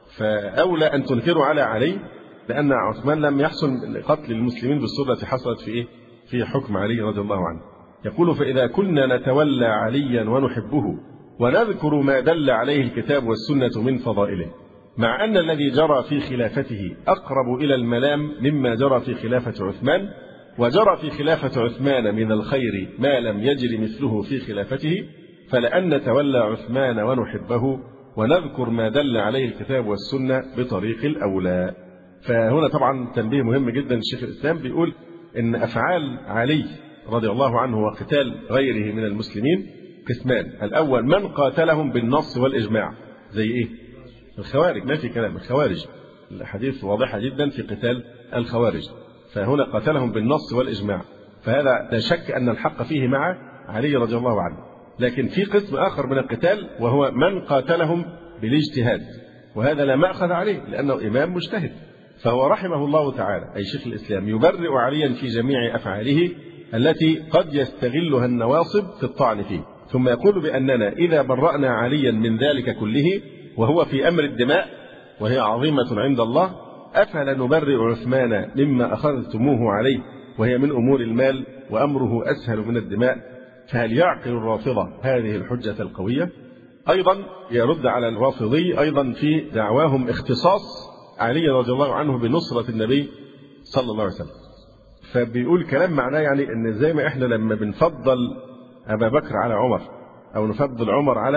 فأولى أن تنكروا على علي، لأن عثمان لم يحصل قتل المسلمين بالصورة التي حصلت في إيه؟ في حكم علي رضي الله عنه. يقول: فإذا كنا نتولى عليا ونحبه ونذكر ما دل عليه الكتاب والسنة من فضائله، مع أن الذي جرى في خلافته أقرب إلى الملام مما جرى في خلافة عثمان، وجرى في خلافة عثمان من الخير ما لم يجر مثله في خلافته، فلأن نتولى عثمان ونحبه ونذكر ما دل عليه الكتاب والسنة بطريق الأولى. فهنا طبعا تنبيه مهم جدا. الشيخ الإسلام بيقول إن أفعال علي رضي الله عنه وقتال غيره من المسلمين قسمان: الأول من قاتلهم بالنص والإجماع، زي إيه؟ الخوارج، ما في كلام، الخوارج الحديث واضحة جدا في قتال الخوارج، فهنا قاتلهم بالنص والإجماع، فهذا لا شك أن الحق فيه مع علي رضي الله عنه. لكن في قسم آخر من القتال وهو من قاتلهم بالاجتهاد، وهذا لا مأخذ عليه لأنه إمام مجتهد، فهو رحمه الله تعالى أي شيخ الإسلام يبرئ عليا في جميع أفعاله التي قد يستغلها النواصب في الطعن فيه، ثم يقول بأننا إذا برأنا عليا من ذلك كله وهو في أمر الدماء وهي عظيمة عند الله، أفلا نبرئ عثمان مما أخذتموه عليه وهي من أمور المال وأمره أسهل من الدماء؟ فهل يعقل الرافضة هذه الحجة القوية؟ أيضا يرد على الرافضي أيضا في دعواهم اختصاص علي رضي الله عنه بنصرة النبي صلى الله عليه وسلم، فبيقول كلام معناه يعني إن زي ما إحنا لما بنفضل أبا بكر على عمر أو نفضل عمر على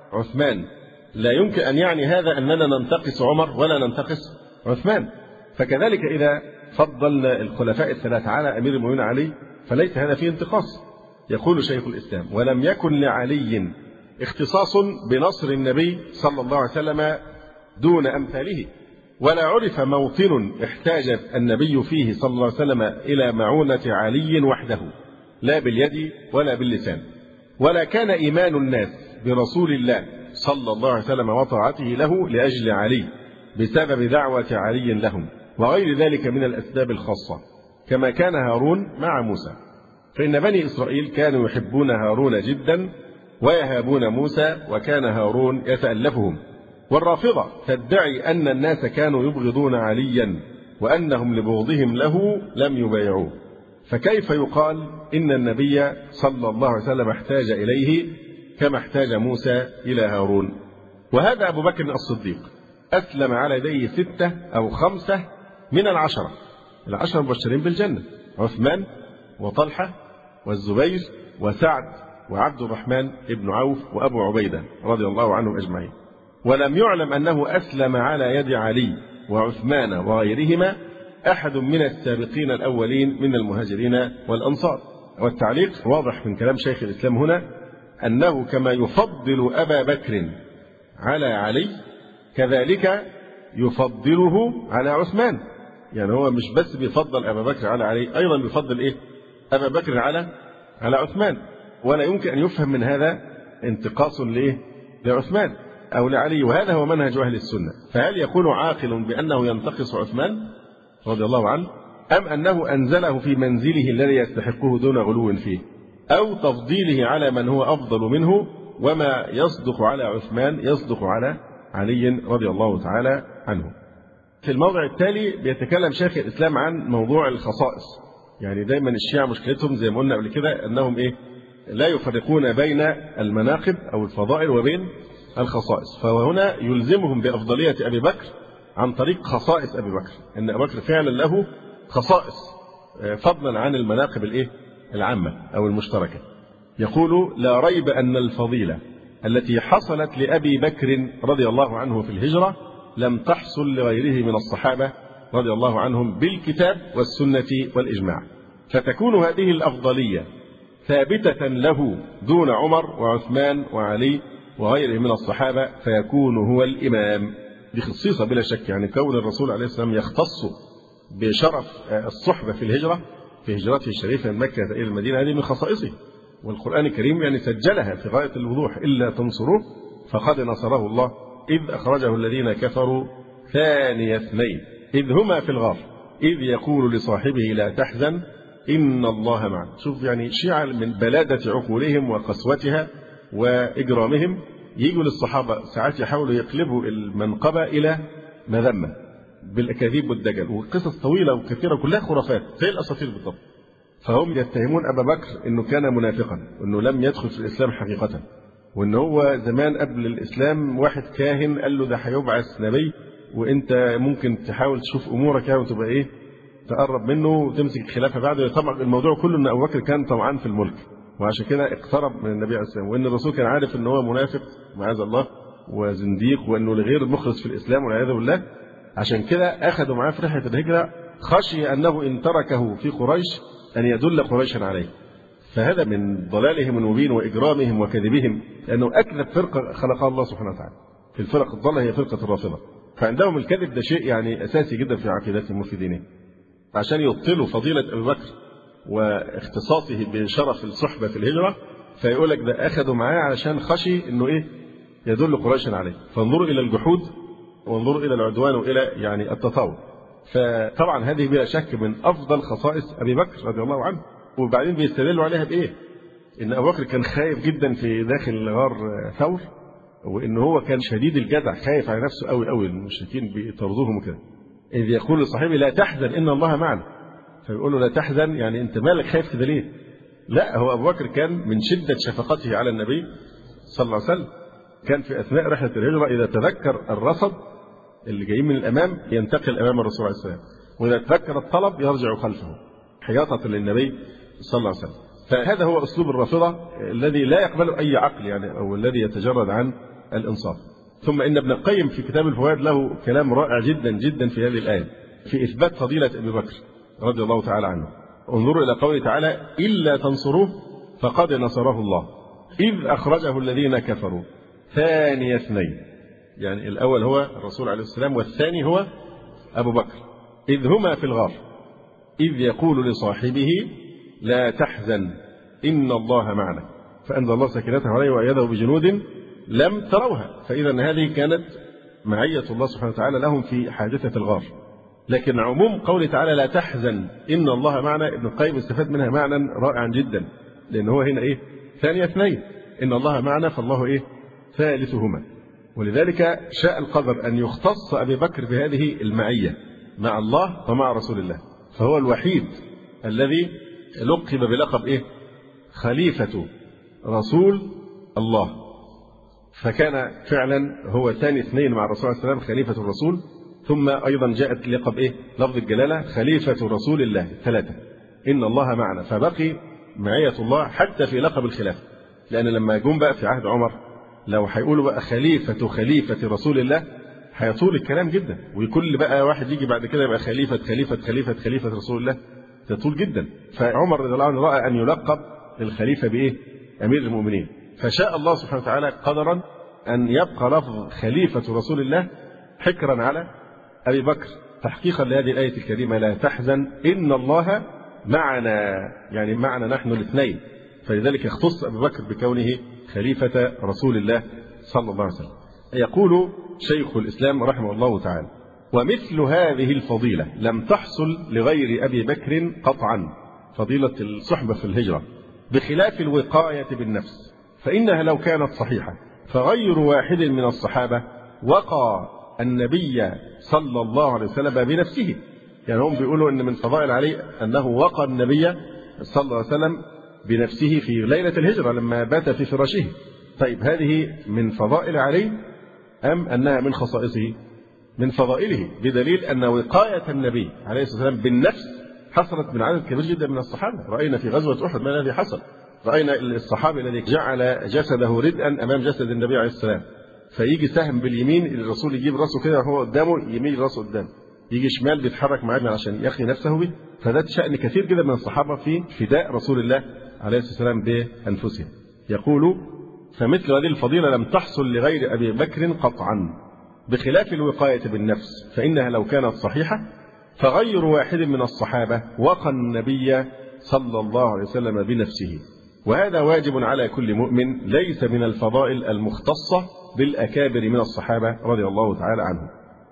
عثمان، لا يمكن أن يعني هذا أننا ننتقص عمر ولا ننتقص عثمان. فكذلك إذا فضلنا الخلفاء الثلاثة على أمير المؤمنين علي فليس هذا فيه انتقاص. يقول شيخ الإسلام: ولم يكن لعلي اختصاص بنصر النبي صلى الله عليه وسلم دون أمثاله، ولا عرف موطن احتاج النبي فيه صلى الله عليه وسلم إلى معونة علي وحده، لا باليد ولا باللسان. ولا كان إيمان الناس برسول الله صلى الله عليه وسلم وطاعته له لأجل علي بسبب دعوة علي لهم، وغير ذلك من الأسباب الخاصة، كما كان هارون مع موسى. فإن بني إسرائيل كانوا يحبون هارون جدا ويهابون موسى، وكان هارون يتألفهم. والرافضة تدعي أن الناس كانوا يبغضون عليا وأنهم لبغضهم له لم يبايعوه، فكيف يقال إن النبي صلى الله عليه وسلم احتاج إليه كما احتاج موسى إلى هارون؟ وهذا أبو بكر الصديق أسلم على يديه ستة أو خمسة من العشرة العشرة المبشرين بالجنة: عثمان وطلحة والزبير وسعد وعبد الرحمن بن عوف وأبو عبيدة رضي الله عنهم أجمعين. ولم يعلم أنه أسلم على يد علي وعثمان وغيرهما أحد من السابقين الأولين من المهاجرين والأنصار. والتعليق واضح من كلام شيخ الإسلام هنا أنه كما يفضل أبا بكر على علي كذلك يفضله على عثمان. يعني هو مش بس بيفضل أبا بكر على علي، أيضا بيفضل إيه؟ أبا بكر على على عثمان. ولا يمكن أن يفهم من هذا انتقاص لإيه؟ لعثمان أو لعلي، وهذا هو منهج أهل السنة. فهل يكون عاقل بأنه ينتقص عثمان رضي الله عنه، أم أنه أنزله في منزله الذي يستحقه دون غلو فيه، أو تفضيله على من هو أفضل منه، وما يصدق على عثمان يصدق على علي رضي الله تعالى عنه؟ في الموضع التالي بيتكلم شيخ الإسلام عن موضوع الخصائص. يعني دايما الشيعة مشكلتهم زي ما قلنا قبل كده أنهم إيه؟ لا يفرقون بين المناقب أو الفضائل وبين الخصائص. فهنا يلزمهم بأفضلية أبي بكر عن طريق خصائص أبي بكر، أن أبي بكر فعلا له خصائص فضلا عن المناقب الإيه؟ العامة أو المشتركة. يقول: لا ريب أن الفضيلة التي حصلت لأبي بكر رضي الله عنه في الهجرة لم تحصل لغيره من الصحابة رضي الله عنهم بالكتاب والسنة والإجماع، فتكون هذه الأفضلية ثابتة له دون عمر وعثمان وعلي وغيره من الصحابة، فيكون هو الإمام. دي خصيصة بلا شك. يعني كون الرسول عليه السلام يختص بشرف الصحبة في الهجرة في هجرته الشريفة من مكة إلى المدينة، هذه من خصائصه، والقرآن الكريم يعني سجلها في غاية الوضوح: إلا تنصروه فقد نصره الله إذ أخرجه الذين كفروا ثاني اثنين إذ هما في الغار إذ يقول لصاحبه لا تحزن إن الله معنا. شوف يعني شيعة من بلادة عقولهم وقسوتها وإجرامهم يجوا للصحابة ساعات يحاولوا يقلبوا المنقبة إلى مذمة بالأكاذيب والدجل وقصص طويلة وكثيرة كلها خرافات زي الأساطير بالضبط. فهم يتهمون أبا بكر أنه كان منافقا، وأنه لم يدخل في الإسلام حقيقة، وأن هو زمان قبل الإسلام واحد كاهن قال له ده هيبعث نبي وأنت ممكن تحاول تشوف أمورك يعني وتبقى إيه تقرب منه وتمسك الخلافة بعده. طبعا الموضوع كله أن أبو بكر كان طمعان في الملك وعشان كده اقترب من النبي عليه السلام، وأن الرسول كان عارف أنه هو منافق معاذ الله وزنديق وأنه لغير مخلص في الإسلام والعياذ بالله. عشان كده أخذوا معاه في رحلة الهجرة خشي أنه إن تركه في قريش أن يدل قريشا عليه. فهذا من ضلالهم المبين وإجرامهم وكذبهم، لأنه أكذب فرقة خلقها الله سبحانه وتعالى. في الفرق الضالة هي فرقة الرافضة، فعندهم الكذب ده شيء يعني أساسي جدا في عقيدتهم وفي دينهم. عشان يبطلوا فضيلة أبي بكر واختصاصه بشرف الصحبة في الهجرة فيقول لك ده أخذوا معاه علشان خشي إنه إيه يدل قريشا عليه. فانظروا إلى الجحود وانظروا إلى العدوان وإلى يعني التطاول. فطبعا هذه بلا شك من أفضل خصائص أبي بكر رضي الله عنه. وبعدين بيستدلوا عليها بإيه؟ إن أبو بكر كان خايف جدا في داخل غار ثور، وإن هو كان شديد الجدع خايف على نفسه قوي قوي، المشركين بيطردوهم وكده. إذ يقول لصاحبه لا تحزن إن الله معنا، فيقول له لا تحزن يعني أنت مالك خايف كده ليه؟ لا، هو أبو بكر كان من شدة شفقته على النبي صلى الله عليه وسلم كان في أثناء رحلة الهجرة إذا تذكر الرصد اللي جايين من الأمام ينتقل أمام الرسول عليه السلام، وإذا تذكر الطلب يرجع خلفه حياطة للنبي صلى الله عليه وسلم. فهذا هو أسلوب الرافضة الذي لا يقبل أي عقل يعني، أو الذي يتجرد عن الإنصاف. ثم إن ابن القيم في كتاب الفوائد له كلام رائع جدا جدا في هذه الآية في إثبات فضيلة أبي بكر رضي الله تعالى عنه. انظروا إلى قوله تعالى: إلا تنصروه فقد نصره الله إذ أخرجه الذين كفروا ثاني اثنين. يعني الأول هو الرسول عليه السلام، والثاني هو أبو بكر، إذ هما في الغار إذ يقول لصاحبه لا تحزن إن الله معنا فأنزل الله سكينته عليه وأيده بجنود لم تروها. فإذا هذه كانت معية الله سبحانه وتعالى لهم في حادثة الغار. لكن عموم قوله تعالى لا تحزن إن الله معنا، ابن القيم استفاد منها معنى رائعا جدا، لأن هو هنا إيه؟ ثاني اثنين، إن الله معنا فالله إيه؟ ثالثهما. ولذلك شاء القدر أن يختص أبي بكر بهذه المعية مع الله ومع رسول الله، فهو الوحيد الذي لقب بلقب إيه؟ خليفة رسول الله. فكان فعلا هو ثاني اثنين مع الرسول عليه السلام، خليفة الرسول. ثم أيضا جاءت لقب إيه؟ لفظ الجلالة خليفة رسول الله ثلاثة، إن الله معنا. فبقي معية الله حتى في لقب الخلافة، لأن لما جم بقى في عهد عمر لو هيقولوا بقى خليفة خليفة رسول الله هيطول الكلام جدا، وكل بقى واحد يجي بعد كده يبقى خليفة خليفة خليفة خليفة رسول الله تطول جدا. فعمر رضي الله عنه رأى أن يلقب الخليفة بإيه؟ أمير المؤمنين. فشاء الله سبحانه وتعالى قدرا أن يبقى لفظ خليفة رسول الله حكرا على أبي بكر تحقيقا لهذه الآية الكريمة لا تحزن إن الله معنا، يعني معنا نحن الاثنين. فلذلك يختص أبي بكر بكونه خليفة رسول الله صلى الله عليه وسلم. يقول شيخ الإسلام رحمه الله تعالى: ومثل هذه الفضيلة لم تحصل لغير أبي بكر قطعا، فضيلة الصحبة في الهجرة، بخلاف الوقاية بالنفس، فإنها لو كانت صحيحة فغير واحد من الصحابة وقى النبي صلى الله عليه وسلم بنفسه. يعني هم بيقولوا أن من فضائل علي أنه وقى النبي صلى الله عليه وسلم بنفسه في ليلة الهجرة لما بات في فراشه. طيب هذه من فضائل علي أم أنها من خصائصه؟ من فضائله، بدليل أن وقاية النبي عليه الصلاة والسلام بالنفس حصلت من عدد كبير جدا من الصحابة. رأينا في غزوة أحد ما الذي حصل، رأينا الصحابي الذي جعل جسده ردءا أمام جسد النبي عليه السلام، فيجي سهم باليمين الرسول يجيب راسه كده وهو قدامه يميل راسه قدام، يجي شمال بيتحرك معاه عشان يخفي نفسه به. فده شأن كثير جدا من الصحابة في فداء رسول الله عليه الصلاة والسلام بأنفسهم. يقول: فمثل هذه الفضيلة لم تحصل لغير أبي بكر قطعا، بخلاف الوقاية بالنفس، فإنها لو كانت صحيحة فغير واحد من الصحابة وقى النبي صلى الله عليه وسلم بنفسه. وهذا واجب على كل مؤمن، ليس من الفضائل المختصة بالأكابر من الصحابة رضي الله تعالى عنهم.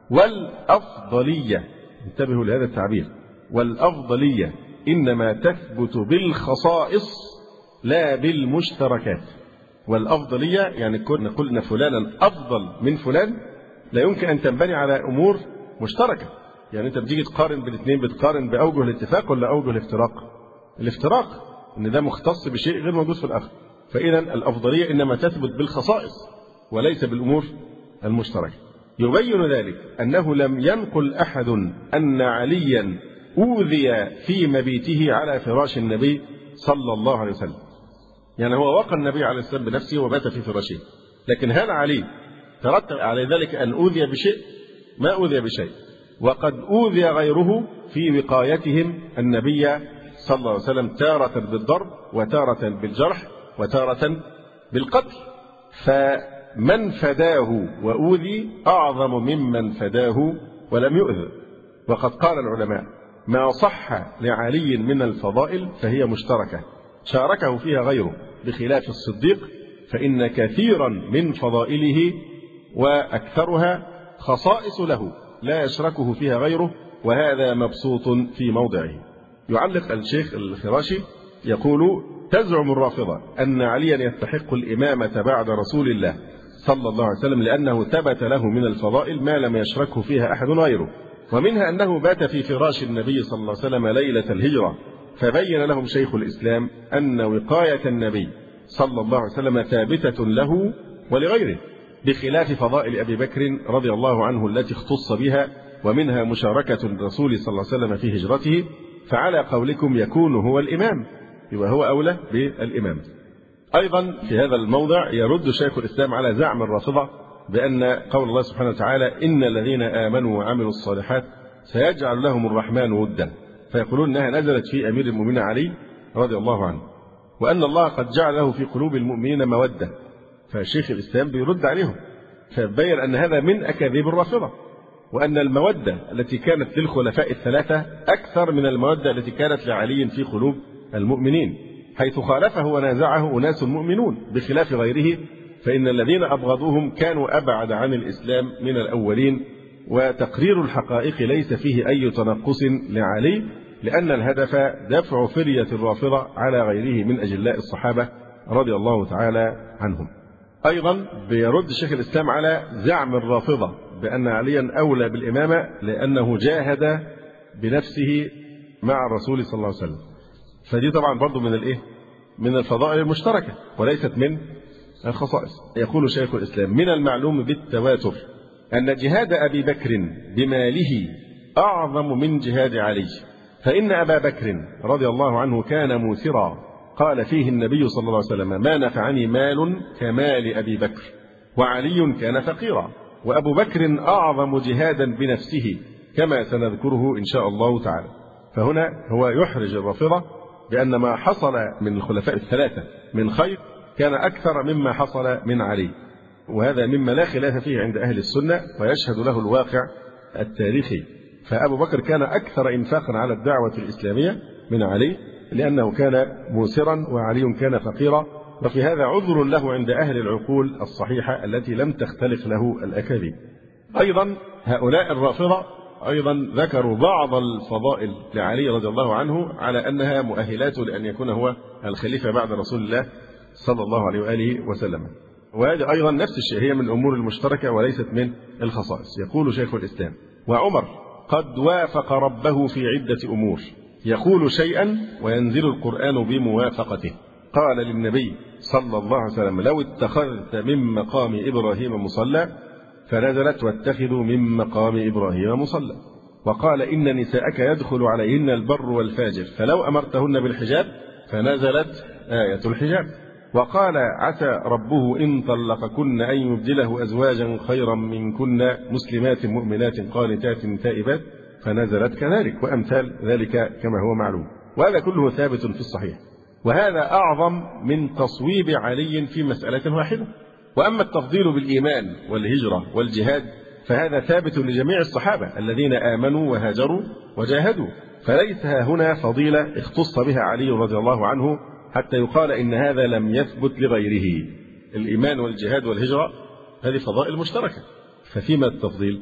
والأفضلية، انتبهوا لهذا التعبير، والأفضلية إنما تثبت بالخصائص لا بالمشتركات. والأفضلية يعني كنا قلنا فلانا أفضل من فلان، لا يمكن أن تنبني على أمور مشتركة. يعني أنت بتيجي تقارن بين الاثنين، بتقارن بأوجه الاتفاق ولا أوجه الافتراق؟ الافتراق، إن ده مختص بشيء غير موجود في الآخر. فإذا الأفضلية إنما تثبت بالخصائص وليس بالأمور المشتركة. يبين ذلك أنه لم ينقل أحد أن عليا أوذي في مبيته على فراش النبي صلى الله عليه وسلم. يعني هو وقى النبي عليه السلام بنفسه وبات في فراشه، لكن هل علي ترتب على ذلك أن أوذي بشيء؟ ما أوذي بشيء، وقد أوذي غيره في وقايتهم النبي صلى الله عليه وسلم تارة بالضرب وتارة بالجرح وتارة بالقتل. فمن فداه وأوذي أعظم ممن فداه ولم يؤذ. وقد قال العلماء: ما صح لعلي من الفضائل فهي مشتركة شاركه فيها غيره، بخلاف الصديق فإن كثيرا من فضائله وأكثرها خصائص له لا يشركه فيها غيره، وهذا مبسوط في موضعه. يعلق الشيخ الخراشي يقول: تزعم الرافضة أن عليا يستحق الإمامة بعد رسول الله صلى الله عليه وسلم لأنه ثبت له من الفضائل ما لم يشركه فيها أحد غيره، ومنها أنه بات في فراش النبي صلى الله عليه وسلم ليلة الهجرة. فبين لهم شيخ الإسلام أن وقاية النبي صلى الله عليه وسلم ثابتة له ولغيره، بخلاف فضائل أبي بكر رضي الله عنه التي اختص بها، ومنها مشاركة الرسول صلى الله عليه وسلم في هجرته. فعلى قولكم يكون هو الإمام، يبقى هو أولى بالإمام. أيضا في هذا الموضع يرد شيخ الإسلام على زعم الرافضة بأن قول الله سبحانه وتعالى إن الذين آمنوا وعملوا الصالحات سيجعل لهم الرحمن ودا، فيقولون أنها نزلت في أمير المؤمنين علي رضي الله عنه، وأن الله قد جعل له في قلوب المؤمنين مودة. فشيخ الإسلام بيرد عليهم فبين أن هذا من أكاذيب الرافضة، وأن المودة التي كانت للخلفاء الثلاثة أكثر من المودة التي كانت لعلي في قلوب المؤمنين، حيث خالفه ونازعه أناس مؤمنون بخلاف غيره، فإن الذين أبغضوهم كانوا أبعد عن الإسلام من الأولين. وتقرير الحقائق ليس فيه أي تنقص لعلي، لأن الهدف دفع فرية الرافضة على غيره من أجلاء الصحابة رضي الله تعالى عنهم. أيضا بيرد شيخ الإسلام على زعم الرافضة بأن عليا أولى بالإمامة لأنه جاهد بنفسه مع الرسول صلى الله عليه وسلم. فدي طبعا برضو من الإيه؟ من الفضائل المشتركة وليست من الخصائص. يقول شيخ الإسلام من المعلوم بالتواتر أن جهاد أبي بكر بماله أعظم من جهاد علي، فإن أبا بكر رضي الله عنه كان موسرا، قال فيه النبي صلى الله عليه وسلم ما نفعني مال كمال أبي بكر، وعلي كان فقيرا، وأبو بكر أعظم جهادا بنفسه كما سنذكره إن شاء الله تعالى. فهنا هو يحرج الرافضة بأن ما حصل من الخلفاء الثلاثة من خير كان أكثر مما حصل من علي، وهذا مما لا خلاف فيه عند أهل السنة ويشهد له الواقع التاريخي. فأبو بكر كان أكثر إنفاقا على الدعوة الإسلامية من علي، لأنه كان موسرا وعلي كان فقيرا، وفي هذا عذر له عند أهل العقول الصحيحة التي لم تختلق له الأكاذيب. أيضا هؤلاء الرافضة أيضا ذكروا بعض الفضائل لعلي رضي الله عنه على أنها مؤهلاته لأن يكون هو الخليفة بعد رسول الله صلى الله عليه وآله وسلم، وهذا أيضا نفس الشيء هي من الأمور المشتركة وليست من الخصائص. يقول شيخ الإسلام وعمر قد وافق ربه في عدة أمور، يقول شيئا وينزل القرآن بموافقته. قال للنبي صلى الله عليه وسلم لو اتخذت من مقام إبراهيم مصلى، فنزلت واتخذوا من مقام إبراهيم مصلى. وقال إن نساءك يدخل عليهن البر والفاجر، فلو أمرتهن بالحجاب، فنزلت آية الحجاب. وقال عسى ربه إن طلقكن أن يبدله أزواجا خيرا منكن مسلمات مؤمنات قانتات تائبات، فنزلت كذلك، وأمثال ذلك كما هو معلوم. وهذا كله ثابت في الصحيح، وهذا أعظم من تصويب علي في مسألة واحدة. وأما التفضيل بالإيمان والهجرة والجهاد فهذا ثابت لجميع الصحابة الذين آمنوا وهاجروا وجاهدوا، فليس هنا فضيلة اختص بها علي رضي الله عنه حتى يقال إن هذا لم يثبت لغيره. الإيمان والجهاد والهجرة هذه فضائل مشتركة، ففيما التفضيل؟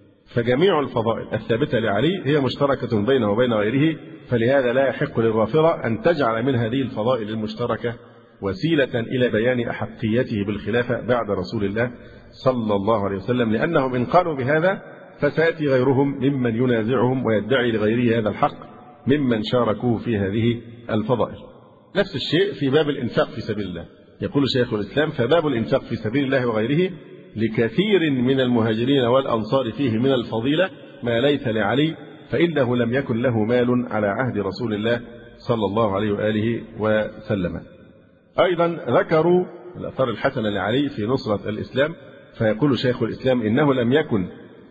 فجميع الفضائل الثابتة لعلي هي مشتركة بينه وبين غيره، فلهذا لا يحق للرافضة أن تجعل من هذه الفضائل المشتركة وسيلة إلى بيان أحقيته بالخلافة بعد رسول الله صلى الله عليه وسلم، لأنهم إن قالوا بهذا فسيأتي غيرهم ممن ينازعهم ويدعي لغيره هذا الحق ممن شاركوه في هذه الفضائل. نفس الشيء في باب الإنفاق في سبيل الله. يقول شيخ الإسلام فباب الإنفاق في سبيل الله وغيره لكثير من المهاجرين والأنصار فيه من الفضيلة ما ليس لعلي، فإنه لم يكن له مال على عهد رسول الله صلى الله عليه وآله وسلم. أيضا ذكروا الأثار الحسنة لعلي في نصرة الإسلام، فيقول شيخ الإسلام إنه لم يكن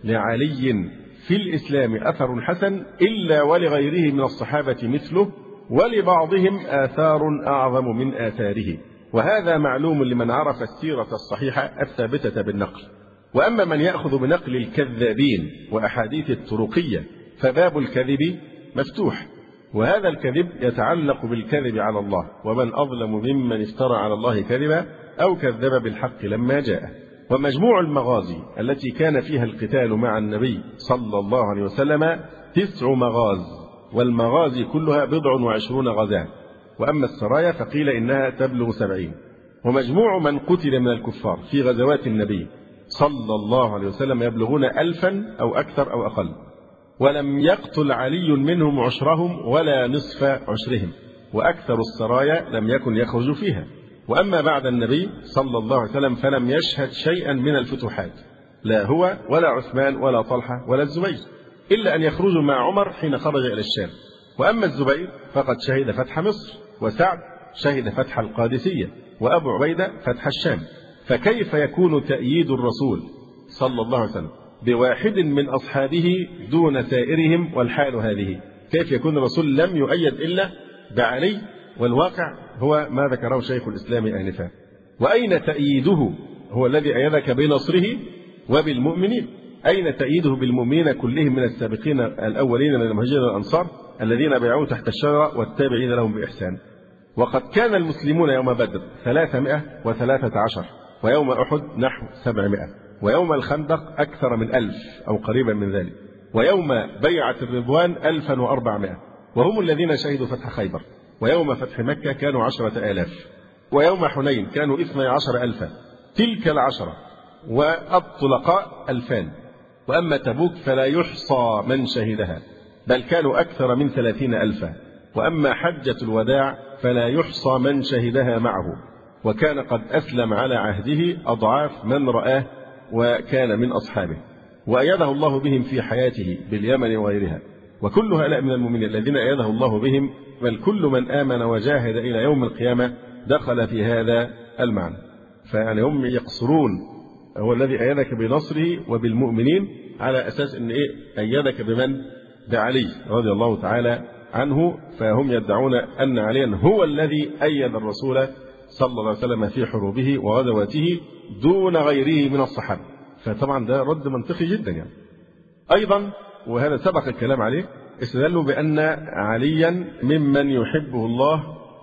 لعلي في الإسلام أثر حسن إلا ولغيره من الصحابة مثله، ولبعضهم آثار أعظم من آثاره، وهذا معلوم لمن عرف السيرة الصحيحة الثابتة بالنقل. وأما من يأخذ بنقل الكذابين وأحاديث الطرقية فباب الكذب مفتوح، وهذا الكذب يتعلق بالكذب على الله، ومن أظلم ممن افترى على الله كذبا أو كذب بالحق لما جاءه. ومجموع المغازي التي كان فيها القتال مع النبي صلى الله عليه وسلم تسع مغاز، والمغازي كلها بضع وعشرون غزاة، وأما السرايا فقيل إنها تبلغ سبعين. ومجموع من قتل من الكفار في غزوات النبي صلى الله عليه وسلم يبلغون ألفا أو أكثر أو أقل، ولم يقتل علي منهم عشرهم ولا نصف عشرهم، وأكثر السرايا لم يكن يخرج فيها. وأما بعد النبي صلى الله عليه وسلم فلم يشهد شيئا من الفتوحات، لا هو ولا عثمان ولا طلحة ولا الزبير، إلا أن يخرجوا مع عمر حين خرج إلى الشام. وأما الزبير فقد شهد فتح مصر، وسعد شهد فتح القادسية، وأبو عبيدة فتح الشام. فكيف يكون تأييد الرسول صلى الله عليه وسلم بواحد من أصحابه دون سائرهم والحال هذه؟ كيف يكون الرسول لم يؤيد إلا بعلي؟ والواقع هو ما ذكره شيخ الإسلام آنفا. وأين تأييده؟ هو الذي أيدك بنصره وبالمؤمنين. أين تأييده بالمؤمنين كلهم من السابقين الأولين من المهاجرين والأنصار الذين بايعوه تحت الشجرة والتابعين لهم بإحسان؟ وقد كان المسلمون يوم بدر ثلاثمائة وثلاثة عشر، ويوم أحد نحو سبعمائة، ويوم الخندق أكثر من ألف أو قريبا من ذلك، ويوم بيعة الرضوان ألفا وأربعمائة، وهم الذين شهدوا فتح خيبر. ويوم فتح مكة كانوا عشرة آلاف، ويوم حنين كانوا اثني عشر ألفا. تلك العشرة والطلقاء ألفان. وأما تبوك فلا يحصى من شهدها، بل كانوا أكثر من ثلاثين ألفا. وأما حجة الوداع فلا يحصى من شهدها معه، وكان قد أسلم على عهده أضعاف من رآه وكان من أصحابه، وأيده الله بهم في حياته باليمن وغيرها. وكل هؤلاء من المؤمنين الذين أيده الله بهم، بل كل من آمن وجاهد إلى يوم القيامة دخل في هذا المعنى. فيعني هم يقصرون هو الذي أيدك بنصره وبالمؤمنين على أساس أن إيه أيدك بمن؟ بعلي رضي الله تعالى عنه. فهم يدعون أن عليا هو الذي أيد الرسول صلى الله عليه وسلم في حروبه وغزواته دون غيره من الصحابة. فطبعا ده رد منطقي جدا يعني. أيضا وهذا سبق الكلام عليه، استدلوا بأن عليا ممن يحبه الله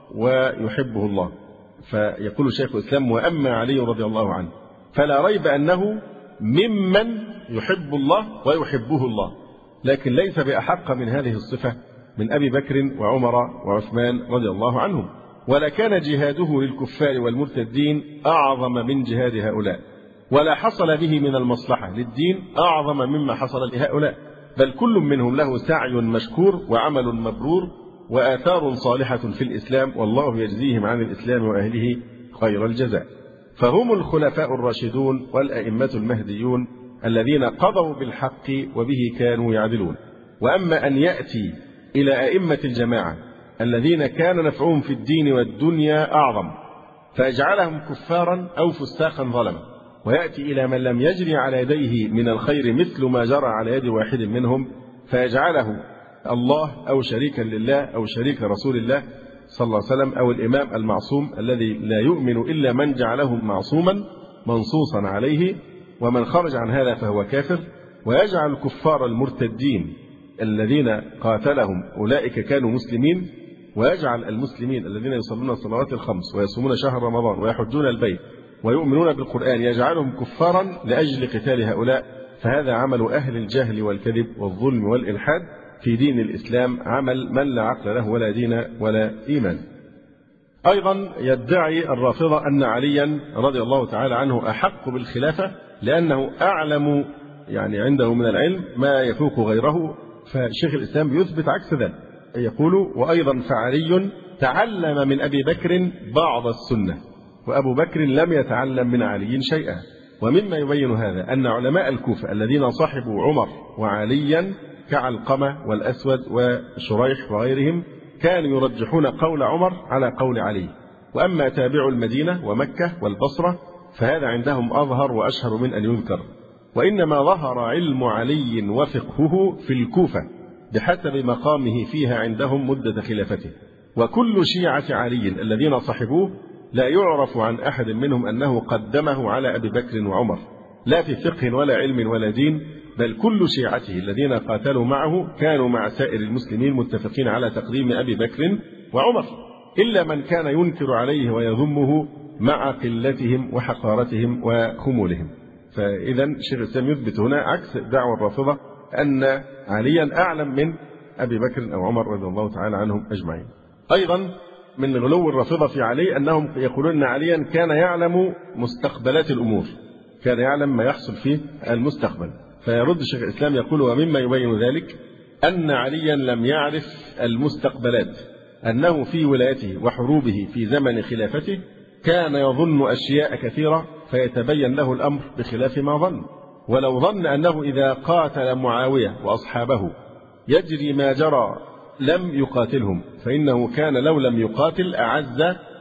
ويحبه الله. فيقول شيخ الإسلام: وأما علي رضي الله عنه فلا ريب أنه ممن يحب الله ويحبه الله، لكن ليس بأحق من هذه الصفة من أبي بكر وعمر وعثمان رضي الله عنهم. ولا كان جهاده للكفار والمرتدين أعظم من جهاد هؤلاء، ولا حصل به من المصلحة للدين أعظم مما حصل لهؤلاء، بل كل منهم له سعي مشكور وعمل مبرور وآثار صالحة في الإسلام، والله يجزيهم عن الإسلام وأهله خير الجزاء. فهم الخلفاء الراشدون والأئمة المهديون الذين قضوا بالحق وبه كانوا يعدلون. وأما أن يأتي إلى أئمة الجماعة الذين كان نفعهم في الدين والدنيا أعظم فيجعلهم كفارا أو فساقا ظلما، ويأتي إلى من لم يجري على يديه من الخير مثل ما جرى على يد واحد منهم فيجعله الله أو شريكا لله أو شريك رسول الله صلى الله عليه وسلم، أو الإمام المعصوم الذي لا يؤمن إلا من جعله معصوما منصوصا عليه، ومن خرج عن هذا فهو كافر. ويجعل الكفار المرتدين الذين قاتلهم أولئك كانوا مسلمين، ويجعل المسلمين الذين يصلون الصلوات الخمس ويصومون شهر رمضان ويحجون البيت ويؤمنون بالقرآن يجعلهم كفارا لأجل قتال هؤلاء. فهذا عمل أهل الجهل والكذب والظلم والإلحاد في دين الإسلام، عمل من لا عقل له ولا دين ولا إيمان. أيضا يدعي الرافضة أن عليا رضي الله تعالى عنه أحق بالخلافة لأنه أعلم يعني عنده من العلم ما يفوق غيره. فشيخ الإسلام يثبت عكس ذلك، يقول: وأيضا فعلي تعلم من أبي بكر بعض السنة، وأبو بكر لم يتعلم من علي شيئا. ومما يبين هذا أن علماء الكوفة الذين صاحبوا عمر وعليا كعلقمة والأسود وشريح وغيرهم كانوا يرجحون قول عمر على قول علي. وأما تابع المدينة ومكة والبصرة فهذا عندهم أظهر وأشهر من أن يذكر. وإنما ظهر علم علي وفقهه في الكوفة بحسب مقامه فيها عندهم مدة خلافته. وكل شيعة علي الذين صحبوه لا يعرف عن أحد منهم أنه قدمه على أبي بكر وعمر، لا في فقه ولا علم ولا دين، بل كل شيعته الذين قاتلوا معه كانوا مع سائر المسلمين متفقين على تقديم أبي بكر وعمر، إلا من كان ينكر عليه ويذمه مع قلتهم وحقارتهم وخمولهم. فإذا شيخ الإسلام يثبت هنا عكس دعوى الرافضة أن عليا أعلم من أبي بكر أو عمر رضي الله تعالى عنهم أجمعين. أيضا من غلو الرافضة في علي أنهم يقولون أن عليا كان يعلم مستقبلات الأمور، كان يعلم ما يحصل في المستقبل. فيرد شيخ الإسلام يقول: ومما يبين ذلك أن عليا لم يعرف المستقبلات، أنه في ولايته وحروبه في زمن خلافته كان يظن أشياء كثيرة فيتبين له الأمر بخلاف ما ظن. ولو ظن أنه إذا قاتل معاوية وأصحابه يجري ما جرى لم يقاتلهم، فإنه كان لو لم يقاتل أعز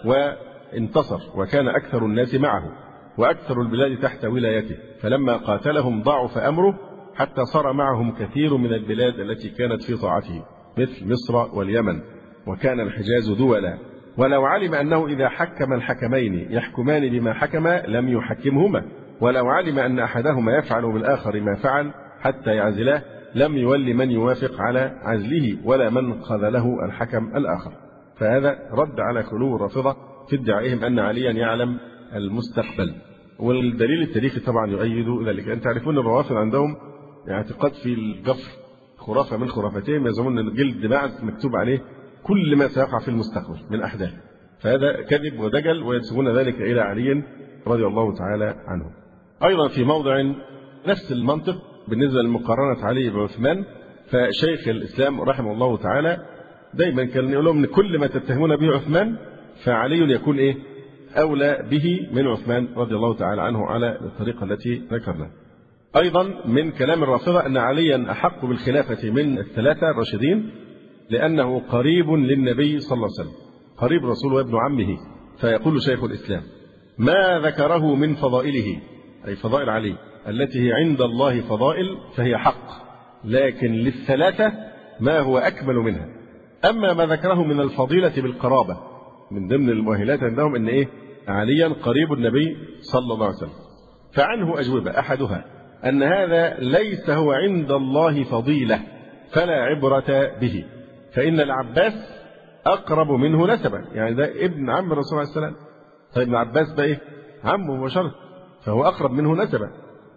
وانتصر، وكان أكثر الناس معه وأكثر البلاد تحت ولايته، فلما قاتلهم ضعف أمره حتى صار معهم كثير من البلاد التي كانت في طاعته مثل مصر واليمن، وكان الحجاز دولا. ولو علم أنه إذا حكم الحكمين يحكمان بما حكما لم يحكمهما، ولو علم أن أحدهما يفعل بالآخر ما فعل حتى يعزله لم يول من يوافق على عزله ولا من خذله الحكم الآخر. فهذا رد على خلو الرافضة في ادعائهم أن عليا يعلم المستقبل، والدليل التاريخي طبعا يؤيد ذلك. أن تعرفون الروافض عندهم اعتقاد في الجفر، خرافة من خرافتهم، يزعمون أن الجلد معز مكتوب عليه كل ما سيقع في المستقبل من أحداث، فهذا كذب ودجل، وينسبون ذلك إلى علي رضي الله تعالى عنه. أيضا في موضع نفس المنطق بالنسبة لمقارنة علي بعثمان، فشيخ الإسلام رحمه الله تعالى دايما كان يقول لهم ان كل ما تتهمون به عثمان فعلي يكون ايه أولى به من عثمان رضي الله تعالى عنه على الطريقة التي ذكرنا. أيضا من كلام الرافضة أن عليا أحق بالخلافة من الثلاثة الراشدين لأنه قريب للنبي صلى الله عليه وسلم، قريب رسول وابن عمه. فيقول شيخ الإسلام ما ذكره من فضائله، أي فضائل علي التي هي عند الله فضائل فهي حق، لكن للثلاثة ما هو أكمل منها. أما ما ذكره من الفضيلة بالقرابة، من ضمن المؤهلات عندهم أن إيه عليا قريب النبي صلى الله عليه وسلم، فعنه أجوبة. أحدها أن هذا ليس هو عند الله فضيلة فلا عبرة به، فإن العباس أقرب منه نسبا، يعني ده ابن عم الرسول عليه السلام. طيب العباس بقى إيه عمه مباشرة، فهو أقرب منه نسبا.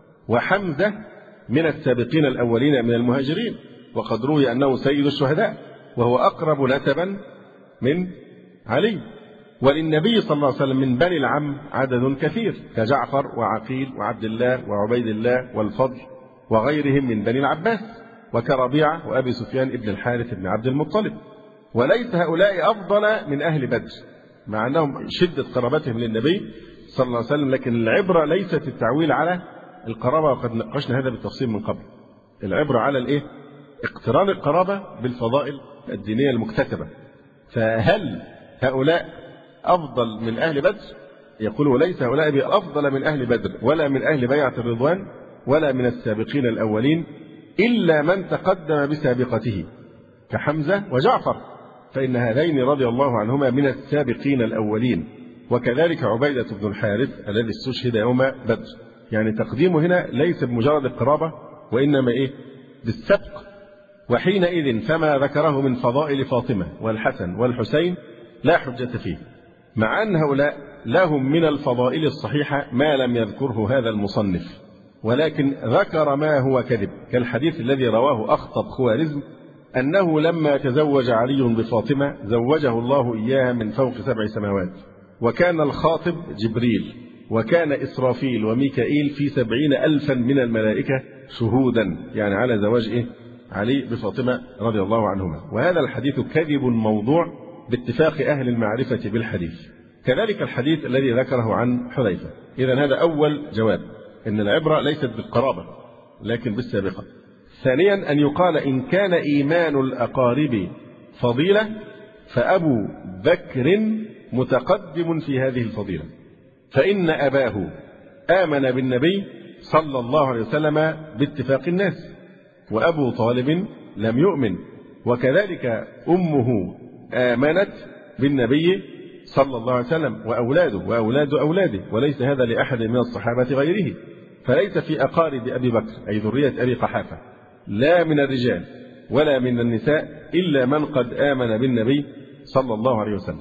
وحمزة من السابقين الأولين من المهاجرين، وقد روي أنه سيد الشهداء، وهو أقرب نسبا من علي. وللنبي صلى الله عليه وسلم من بني العم عدد كثير كجعفر وعقيل وعبد الله وعبيد الله والفضل وغيرهم من بني العباس، وكربيعة وأبي سفيان ابن الحارث بن عبد المطلب. وليس هؤلاء أفضل من أهل بدر، مع أنهم شدة قرابتهم للنبي صلى الله عليه وسلم، لكن العبرة ليست التعويل على القرابة، وقد ناقشنا هذا بالتفصيل من قبل. العبرة على الإيه؟ اقتران القرابة بالفضائل الدينية المكتسبة. فهل هؤلاء أفضل من أهل بدر؟ يقول وليس هؤلاء بأفضل من أهل بدر ولا من أهل بيعة الرضوان ولا من السابقين الأولين، إلا من تقدم بسابقته كحمزة وجعفر، فإن هذين رضي الله عنهما من السابقين الأولين، وكذلك عبيدة بن الحارث الذي استشهد يوم بدر. يعني تقديمه هنا ليس بمجرد القرابة، وإنما إيه بالسبق. وحينئذ فما ذكره من فضائل فاطمة والحسن والحسين لا حجة فيه، مع أن هؤلاء لهم من الفضائل الصحيحة ما لم يذكره هذا المصنف، ولكن ذكر ما هو كذب، كالحديث الذي رواه أخطب خوارزم أنه لما تزوج علي بفاطمة زوجه الله إياها من فوق سبع سماوات، وكان الخاطب جبريل، وكان إسرافيل وميكائيل في سبعين ألفا من الملائكة شهودا، يعني على زواج إيه علي بفاطمة رضي الله عنهما. وهذا الحديث كذب موضوع باتفاق أهل المعرفة بالحديث. كذلك الحديث الذي ذكره عن حذيفة. إذن هذا أول جواب، إن العبرة ليست بالقرابة لكن بالسابقة. ثانيا أن يقال إن كان إيمان الأقارب فضيلة فأبو بكر متقدم في هذه الفضيلة، فإن أباه آمن بالنبي صلى الله عليه وسلم باتفاق الناس، وأبو طالب لم يؤمن، وكذلك أمه آمنت بالنبي صلى الله عليه وسلم وأولاده وأولاد أولاده، وليس هذا لأحد من الصحابة غيره. فليس في أقارب أبي بكر أي ذرية أبي قحافة لا من الرجال ولا من النساء إلا من قد آمن بالنبي صلى الله عليه وسلم.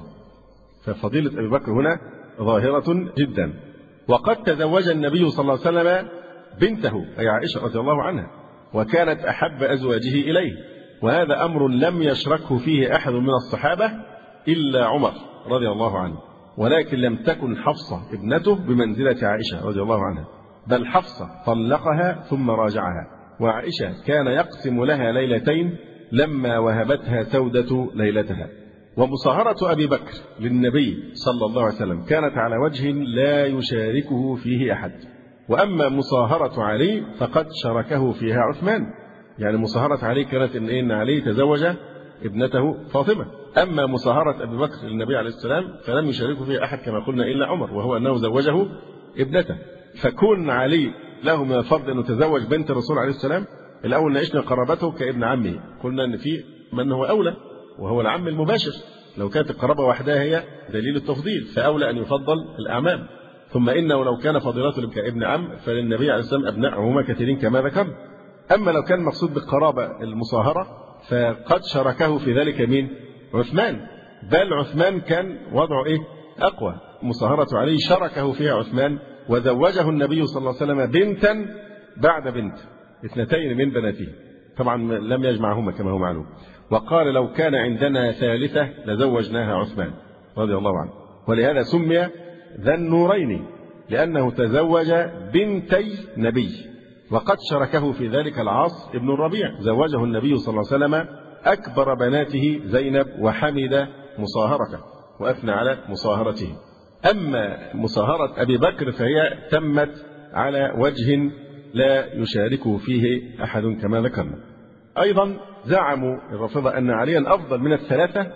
ففضيلة أبي بكر هنا ظاهرة جدا. وقد تزوج النبي صلى الله عليه وسلم بنته أي عائشة رضي الله عنها، وكانت أحب أزواجه إليه، وهذا أمر لم يشركه فيه أحد من الصحابة إلا عمر رضي الله عنه، ولكن لم تكن حفصة ابنته بمنزلة عائشة رضي الله عنها، بل حفصة طلقها ثم راجعها، وعائشة كان يقسم لها ليلتين لما وهبتها سودة ليلتها. ومصاهرة أبي بكر للنبي صلى الله عليه وسلم كانت على وجه لا يشاركه فيه أحد، وأما مصاهرة علي فقد شاركه فيها عثمان. يعني مصاهرة علي كانت إن, إن علي تزوج ابنته فاطمة. أما مصاهرة أبي بكر للنبي عليه السلام فلم يشاركه فيها أحد كما قلنا إلا عمر، وهو أنه زوجه ابنته. فكون علي له من الفضل أنه تزوج بنت الرسول عليه السلام، الأول ناقشنا قرابته كابن عمه، قلنا أن في من هو أولى وهو العم المباشر، لو كانت القرابة وحدها هي دليل التفضيل فأولى أن يفضل الأعمام. ثم إنه لو كان فضيلته كابن عم فللنبي عليه السلام أبناء عمومة كثيرين كما ذكرنا. أما لو كان مقصود بالقرابة المصاهرة فقد شاركه في ذلك مين؟ عثمان، بل عثمان كان وضعه إيه؟ أقوى. مصاهرة علي شاركه فيها عثمان، وزوجه النبي صلى الله عليه وسلم بنتا بعد بنت، اثنتين من بناته، طبعا لم يجمعهما كما هو معلوم. وقال لو كان عندنا ثالثة لزوجناها عثمان رضي الله عنه. ولهذا سمي ذا النورين، لأنه تزوج بنتي نبي، وقد شاركه في ذلك العاص ابن الربيع، زوجه النبي صلى الله عليه وسلم أكبر بناته زينب وحمد مصاهرته وأثنى على مصاهرته. أما مصاهرة أبي بكر فهي تمت على وجه لا يشاركه فيه أحد كما ذكرنا. أيضا زعموا الرافضة أن عليا أفضل من الثلاثة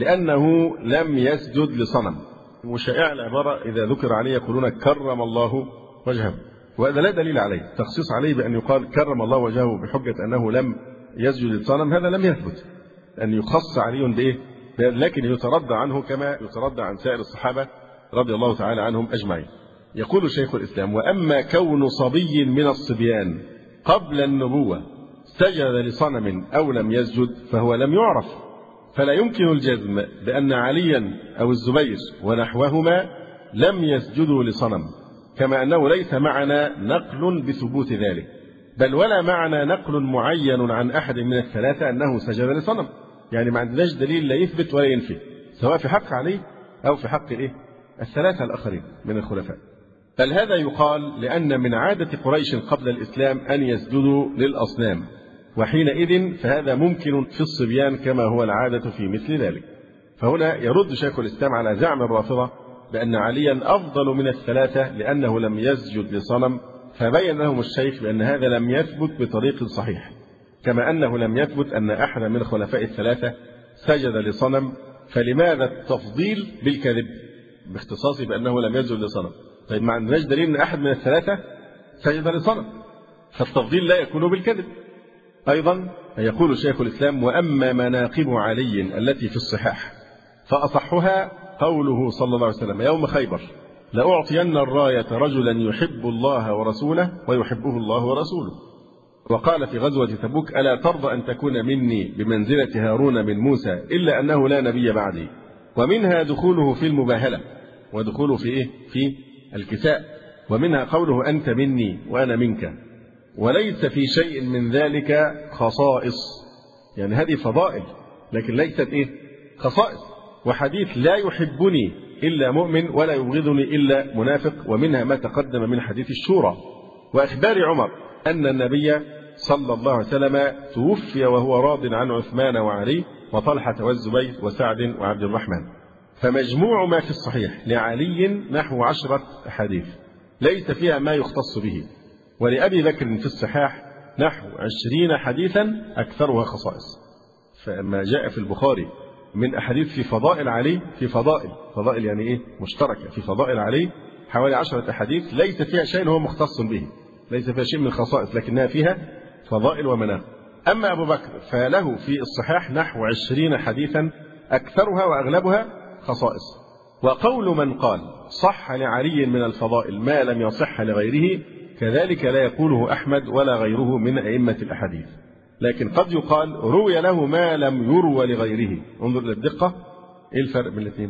لأنه لم يسجد لصنم، وشائع العبارة إذا ذكر عليه يقولون كرم الله وجهه، وهذا لا دليل عليه. تخصيص عليه بأن يقال كرم الله وجهه بحجة أنه لم يسجد للصنم هذا لم يثبت، أن يخص علي بإيه؟ لكن يتردى عنه كما يتردى عن سائر الصحابة رضي الله تعالى عنهم أجمعين. يقول شيخ الإسلام: وأما كون صبي من الصبيان قبل النبوة سجد لصنم أو لم يسجد فهو لم يعرف، فلا يمكن الجزم بأن عليا أو الزبير ونحوهما لم يسجدوا لصنم، كما أنه ليس معنا نقل بثبوت ذلك، بل ولا معنا نقل معين عن أحد من الثلاثة أنه سجد لصنم. يعني ما عندناش دليل لا يثبت ولا ينفي، سواء في حق علي أو في حق إيه؟ الثلاثة الآخرين من الخلفاء. بل هذا يقال لأن من عادة قريش قبل الإسلام أن يسجدوا للأصنام، وحينئذ فهذا ممكن في الصبيان كما هو العادة في مثل ذلك. فهنا يرد شيخ الإسلام على زعم الرافضة بأن عليا أفضل من الثلاثة لأنه لم يسجد لصنم، فبين لهم الشيخ بأن هذا لم يثبت بطريق صحيح، كما أنه لم يثبت أن أحد من الخلفاء الثلاثة سجد لصنم، فلماذا التفضيل بالكذب باختصاصه بأنه لم يسجد لصنم؟ طيب ما عندناش دليل أن أحد من الثلاثة سجد لصنم، فالتفضيل لا يكون بالكذب. أيضا يقول شيخ الإسلام: وأما مناقب علي التي في الصحاح فأصحها قوله صلى الله عليه وسلم يوم خيبر: لأعطين الراية رجلا يحب الله ورسوله ويحبه الله ورسوله. وقال في غزوة تبوك: ألا ترضى أن تكون مني بمنزلة هارون من موسى إلا أنه لا نبي بعدي. ومنها دخوله في المباهلة، ودخوله في إيه؟ في الكساء. ومنها قوله: أنت مني وأنا منك. وليس في شيء من ذلك خصائص، يعني هذه فضائل لكن ليست إيه؟ خصائص. وحديث لا يحبني إلا مؤمن ولا يبغضني إلا منافق. ومنها ما تقدم من حديث الشورى، وإخبار عمر أن النبي صلى الله عليه وسلم توفي وهو راض عن عثمان وعلي وطلحة والزبير وسعد وعبد الرحمن. فمجموع ما في الصحيح لعلي نحو عشرة أحاديث ليس فيها ما يختص به، ولأبي بكر في الصحاح نحو عشرين حديثا أكثرها خصائص. فما جاء في البخاري من أحاديث في فضائل علي، في فضائل فضائل يعني إيه؟ مشتركة في فضائل علي حوالي عشرة أحاديث ليس فيها شيء هو مختص به، ليس فيها شيء من الخصائص لكنها فيها فضائل ومناقب. أما أبو بكر فله في الصحاح نحو عشرين حديثا أكثرها وأغلبها خصائص. وقول من قال صح لعلي من الفضائل ما لم يصح لغيره كذلك لا يقوله أحمد ولا غيره من أئمة الأحاديث، لكن قد يقال روي له ما لم يروى لغيره. انظر للدقة، إيه الفرق بين الاثنين؟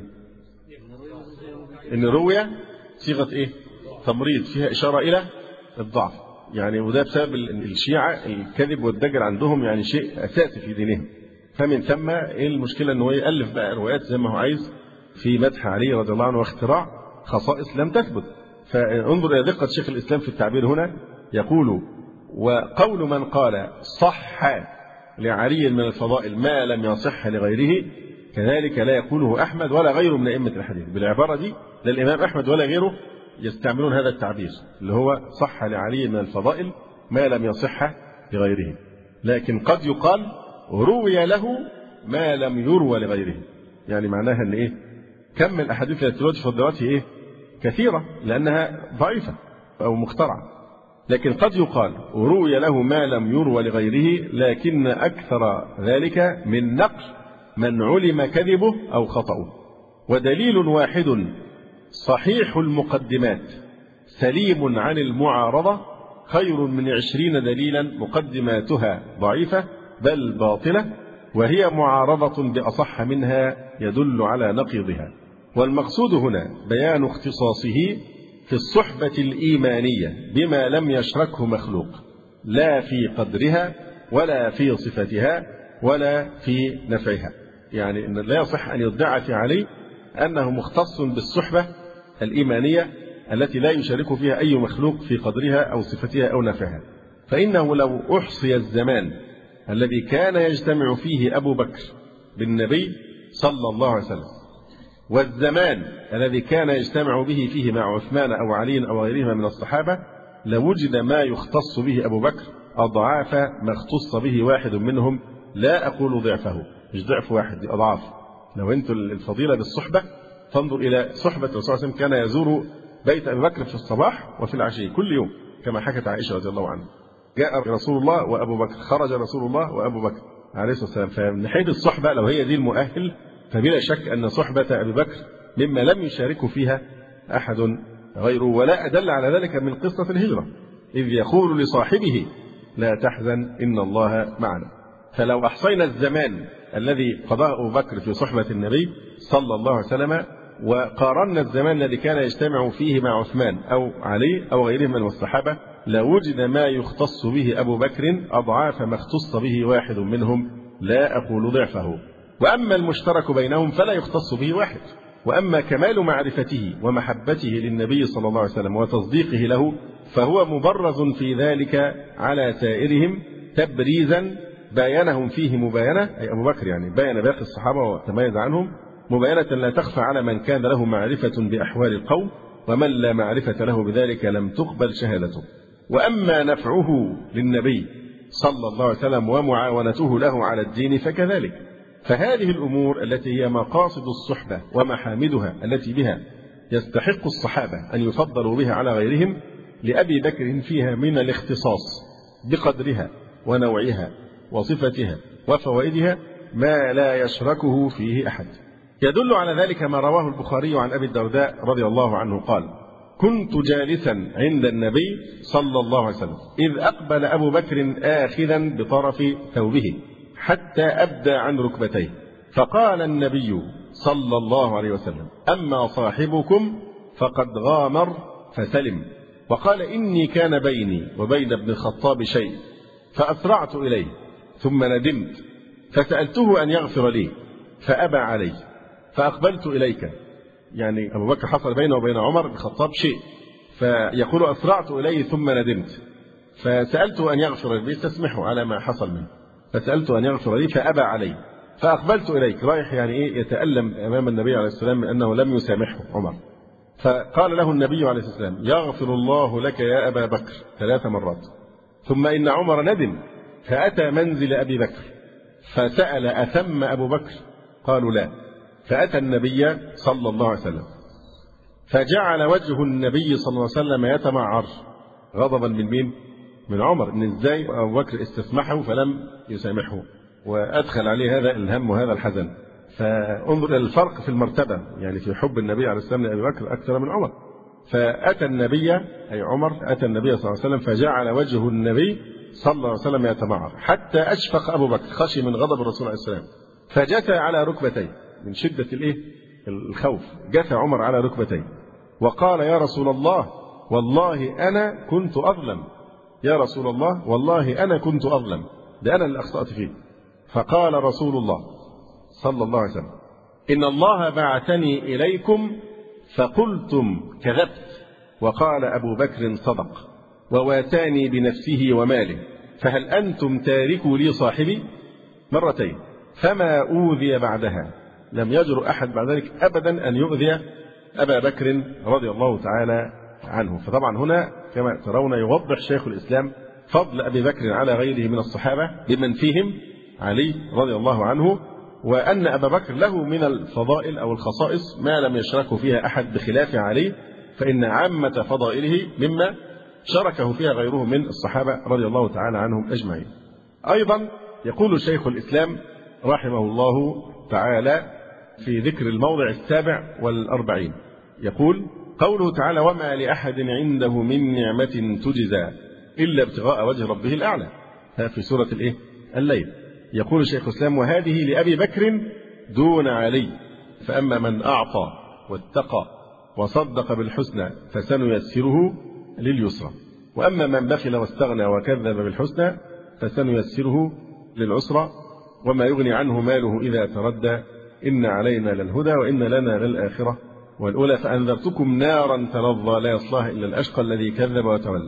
إن روي صيغة إيه؟ تمريض فيها إشارة إلى الضعف، يعني وده بسبب الشيعة الكذب والدجل عندهم يعني شيء أساسي في دينهم. فمن ثم إيه المشكلة أنه يألف بقى روايات زي ما هو عايز في مدح علي رضي الله عنه واختراع خصائص لم تثبت. فانظر إلى دقة شيخ الإسلام في التعبير هنا، يقول: وقول من قال صح لعلي من الفضائل ما لم يصح لغيره كذلك لا يقوله أحمد ولا غيره من أئمة الحديث. بالعبارة دي لا الإمام أحمد ولا غيره يستعملون هذا التعبير اللي هو صح لعلي من الفضائل ما لم يصح لغيره، لكن قد يقال روي له ما لم يروى لغيره. يعني معناها أن إيه؟ كم الأحاديث التي تروى في الدرجات إيه؟ كثيرة لأنها ضعيفة أو مخترعة. لكن قد يقال روي له ما لم يروى لغيره، لكن أكثر ذلك من نقل من علم كذبه أو خطأه. ودليل واحد صحيح المقدمات سليم عن المعارضة خير من عشرين دليلا مقدماتها ضعيفة بل باطلة، وهي معارضة بأصح منها يدل على نقيضها. والمقصود هنا بيان اختصاصه في الصحبة الإيمانية بما لم يشركه مخلوق، لا في قدرها ولا في صفتها ولا في نفعها. يعني إن لا يصح أن يدعى في علي أنه مختص بالصحبة الإيمانية التي لا يشارك فيها أي مخلوق في قدرها أو صفتها أو نفعها. فإنه لو أحصي الزمان الذي كان يجتمع فيه أبو بكر بالنبي صلى الله عليه وسلم والزمان الذي كان يجتمع به فيه مع عثمان أو علي أو غيرهما من الصحابة، لوجد ما يختص به أبو بكر أضعاف ما اختص به واحد منهم، لا أقول ضعفه، مش ضعف واحد، دي أضعاف. لو أنت الفضيلة بالصحبة فانظر إلى صحبة الرسول صلى الله عليه وسلم، كان يزور بيت أبي بكر في الصباح وفي العشي كل يوم كما حكت عائشة رضي الله عنها. جاء رسول الله وأبو بكر، خرج رسول الله وأبو بكر عليه الصلاة والسلام. فمن ناحية الصحبة لو هي دي المؤهل، فبلا شك أن صحبة أبي بكر مما لم يشارك فيها أحد غيره. ولا أدل على ذلك من قصة الهجرة، إذ يقول لصاحبه لا تحزن إن الله معنا. فلو أحصينا الزمان الذي قضاه أبو بكر في صحبة النبي صلى الله عليه وسلم وقارنا الزمان الذي كان يجتمع فيه مع عثمان أو علي أو غيرهم من الصحابة، لوجد ما يختص به أبو بكر أضعاف ما اختص به واحد منهم، لا أقول ضعفه. وأما المشترك بينهم فلا يختص به واحد. وأما كمال معرفته ومحبته للنبي صلى الله عليه وسلم وتصديقه له فهو مبرز في ذلك على سائرهم تبريزا باينهم فيه مباينة، أي أبو بكر يعني باين باقي الصحابة وتميز عنهم مباينة لا تخفى على من كان له معرفة بأحوال القوم، ومن لا معرفة له بذلك لم تقبل شهادته. وأما نفعه للنبي صلى الله عليه وسلم ومعاونته له على الدين فكذلك. فهذه الأمور التي هي مقاصد الصحبة ومحامدها التي بها يستحق الصحابة أن يفضلوا بها على غيرهم، لأبي بكر فيها من الاختصاص بقدرها ونوعها وصفتها وفوائدها ما لا يشركه فيه أحد. يدل على ذلك ما رواه البخاري عن أبي الدرداء رضي الله عنه قال: كنت جالسا عند النبي صلى الله عليه وسلم إذ أقبل أبو بكر آخذا بطرف ثوبه حتى أبدى عن ركبتيه، فقال النبي صلى الله عليه وسلم: أما صاحبكم فقد غامر فسلم. وقال: إني كان بيني وبين ابن الخطاب شيء فأسرعت إليه ثم ندمت فسألته أن يغفر لي فأبى علي فأقبلت إليك. يعني أبو بكر حصل بينه وبين عمر بن الخطاب شيء، فيقول: أسرعت إليه ثم ندمت فسألته أن يغفر لي، بيستسمحه على ما حصل منه، فسألته أن يغفر لي فأبى علي فأقبلت إليك. رايح يعني إيه؟ يتألم أمام النبي عليه السلام من أنه لم يسامحه عمر. فقال له النبي عليه السلام: يغفر الله لك يا أبا بكر ثلاث مرات. ثم إن عمر ندم فأتى منزل أبي بكر فسأل: أثم أبو بكر؟ قالوا: لا. فأتى النبي صلى الله عليه وسلم فجعل وجه النبي صلى الله عليه وسلم يتمعر غضبا من مين؟ من عمر، إن إزاي أبو بكر استسمحه فلم يسامحه، وأدخل عليه هذا الهم وهذا الحزن. فانظر إلى الفرق في المرتبة، يعني في حب النبي عليه السلام لأبي بكر أكثر من عمر. فأتى النبي أي عمر أتى النبي صلى الله عليه وسلم فجعل وجه النبي صلى الله عليه وسلم يتمعر حتى أشفق أبو بكر، خشي من غضب الرسول عليه السلام، فجثى على ركبتيه من شدة الإيه؟ الخوف. جثى عمر على ركبتيه وقال: يا رسول الله والله أنا كنت أظلم، يا رسول الله والله أنا كنت أظلم، ده أنا اللي أخطأت فيه. فقال رسول الله صلى الله عليه وسلم: إن الله بعثني إليكم فقلتم كذبت، وقال أبو بكر صدق، وواتاني بنفسه وماله، فهل أنتم تاركوا لي صاحبي؟ مرتين، فما أوذي بعدها، لم يجر أحد بعد ذلك أبدا أن يؤذي أبا بكر رضي الله تعالى عنه. فطبعا هنا كما ترون يوضح شيخ الإسلام فضل أبي بكر على غيره من الصحابة بمن فيهم علي رضي الله عنه، وأن أبا بكر له من الفضائل أو الخصائص ما لم يشركه فيها أحد بخلاف علي، فإن عامة فضائله مما شاركه فيها غيره من الصحابة رضي الله تعالى عنهم أجمعين. أيضا يقول شيخ الإسلام رحمه الله تعالى في ذكر الموضع السابع والأربعين، يقول قوله تعالى وما لأحد عنده من نعمة تجزى إلا ابتغاء وجه ربه الأعلى، في سورة الإيه؟ الليل. يقول شيخ الإسلام وهذه لأبي بكر دون علي، فأما من أعطى واتقى وصدق بالحسنى فسنيسره لليسرى، وأما من بخل واستغنى وكذب بالحسنى فسنيسره للعسرى، وما يغني عنه ماله إذا تردى إن علينا للهدى وإن لنا للآخرة والأولى فأنذرتكم نارا تلظى لا يصلاها إلا الأشقى الذي كذب وتولى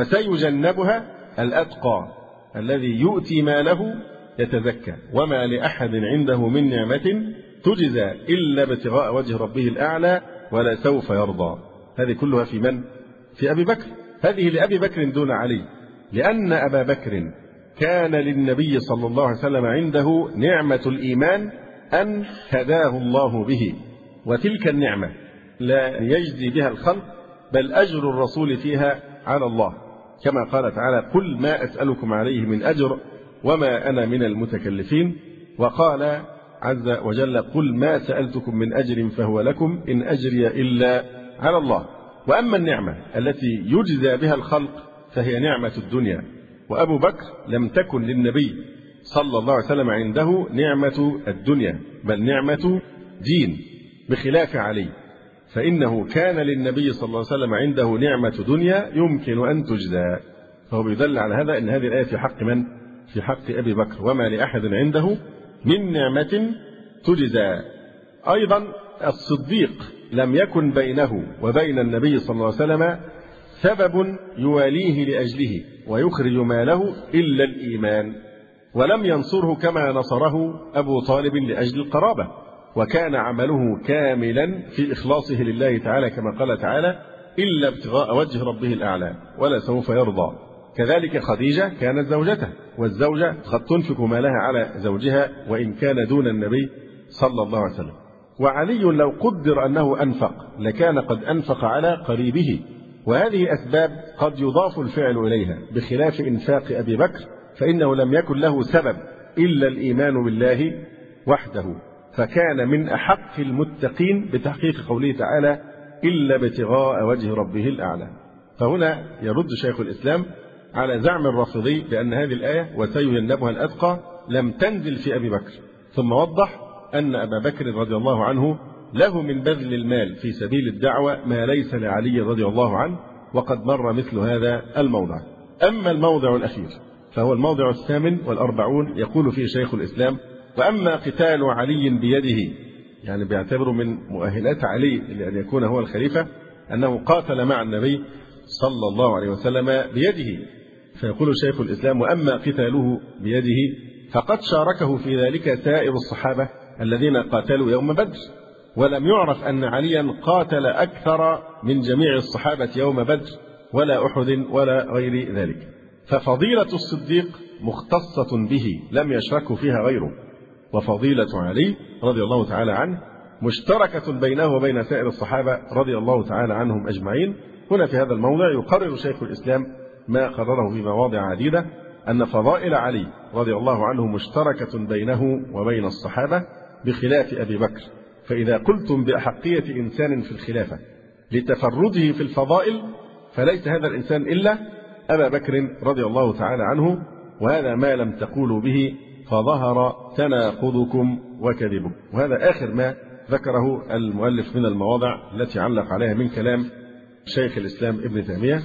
وسيجنبها الأتقى الذي يؤتي ماله يتزكى وما لأحد عنده من نعمة تجزى إلا ابتغاء وجه ربه الأعلى ولا سوف يرضى. هذه كلها في من؟ في أبي بكر. هذه لأبي بكر دون علي، لأن أبا بكر كان للنبي صلى الله عليه وسلم عنده نعمة الإيمان أن هداه الله به، وتلك النعمة لا يجزي بها الخلق بل أجر الرسول فيها على الله، كما قال تعالى قل ما أسألكم عليه من أجر وما أنا من المتكلفين، وقال عز وجل قل ما سألتكم من أجر فهو لكم إن أجري إلا على الله. وأما النعمة التي يجزى بها الخلق فهي نعمة الدنيا، وأبو بكر لم تكن للنبي صلى الله عليه وسلم عنده نعمة الدنيا بل نعمة دين، بخلاف علي فإنه كان للنبي صلى الله عليه وسلم عنده نعمة دنيا يمكن أن تجزى. فهو بيدل على هذا أن هذه الآية في حق من؟ في حق أبي بكر وما لأحد عنده من نعمة تجزى. أيضا الصديق لم يكن بينه وبين النبي صلى الله عليه وسلم سبب يواليه لأجله ويخرج ماله إلا الإيمان، ولم ينصره كما نصره أبو طالب لأجل القرابة، وكان عمله كاملا في إخلاصه لله تعالى كما قال تعالى إلا ابتغاء وجه ربه الأعلى ولا سوف يرضى. كذلك خديجة كانت زوجته، والزوجة قد تنفق مالها على زوجها وإن كان دون النبي صلى الله عليه وسلم. وعلي لو قدر أنه أنفق لكان قد أنفق على قريبه، وهذه أسباب قد يضاف الفعل إليها، بخلاف إنفاق أبي بكر فإنه لم يكن له سبب إلا الإيمان بالله وحده، فكان من أحق المتقين بتحقيق قوله تعالى إلا ابتغاء وجه ربه الأعلى. فهنا يرد شيخ الإسلام على زعم الرافضي بأن هذه الآية وسيجنبها الأتقى لم تنزل في أبي بكر، ثم وضح أن أبا بكر رضي الله عنه له من بذل المال في سبيل الدعوة ما ليس لعلي رضي الله عنه، وقد مر مثل هذا الموضع. أما الموضع الأخير فهو الموضع الثامن والأربعون، يقول فيه شيخ الإسلام وأما قتال علي بيده، يعني بيعتبر من مؤهلات علي لأن يكون هو الخليفة أنه قاتل مع النبي صلى الله عليه وسلم بيده، فيقول شيخ الإسلام وأما قتاله بيده فقد شاركه في ذلك سائر الصحابة الذين قاتلوا يوم بدر، ولم يعرف أن عليا قاتل أكثر من جميع الصحابة يوم بدر ولا أحد ولا غير ذلك، ففضيلة الصديق مختصة به لم يشرك فيها غيره، وفضيلة علي رضي الله تعالى عنه مشتركة بينه وبين سائر الصحابة رضي الله تعالى عنهم أجمعين. هنا في هذا الموضع يقرر شيخ الإسلام ما قرره في مواضع عديدة أن فضائل علي رضي الله عنه مشتركة بينه وبين الصحابة بخلاف أبي بكر، فإذا قلتم بأحقية إنسان في الخلافة لتفرده في الفضائل فليس هذا الإنسان إلا أبا بكر رضي الله تعالى عنه، وهذا ما لم تقولوا به فظهر تناقضكم وكذبكم. وهذا آخر ما ذكره المؤلف من المواضع التي علق عليها من كلام شيخ الإسلام ابن تيمية،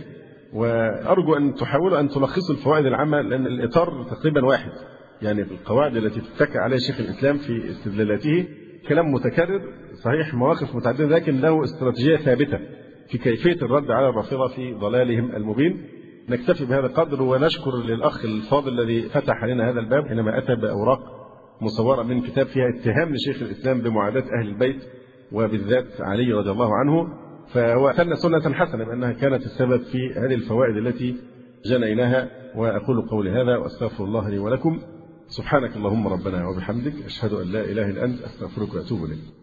وأرجو أن تحاولوا أن تلخصوا الفوائد العامة لأن الإطار تقريبا واحد، يعني في القواعد التي تتكى عليها شيخ الإسلام في استدلالاته كلام متكرر صحيح مواقف متعددة لكن له استراتيجية ثابتة في كيفية الرد على الرافضة في ضلالهم المبين. نكتفي بهذا القدر ونشكر للأخ الفاضل الذي فتح لنا هذا الباب حينما أتى بأوراق مصورة من كتاب فيها اتهام لشيخ الإسلام بمعاداة أهل البيت وبالذات علي رضي الله عنه، فهو سن سنة حسنة بأنها كانت السبب في هذه الفوائد التي جنيناها. وأقول قولي هذا وأستغفر الله لي ولكم، سبحانك اللهم ربنا وبحمدك، أشهد أن لا إله إلا أنت، أستغفرك وأتوب إليك.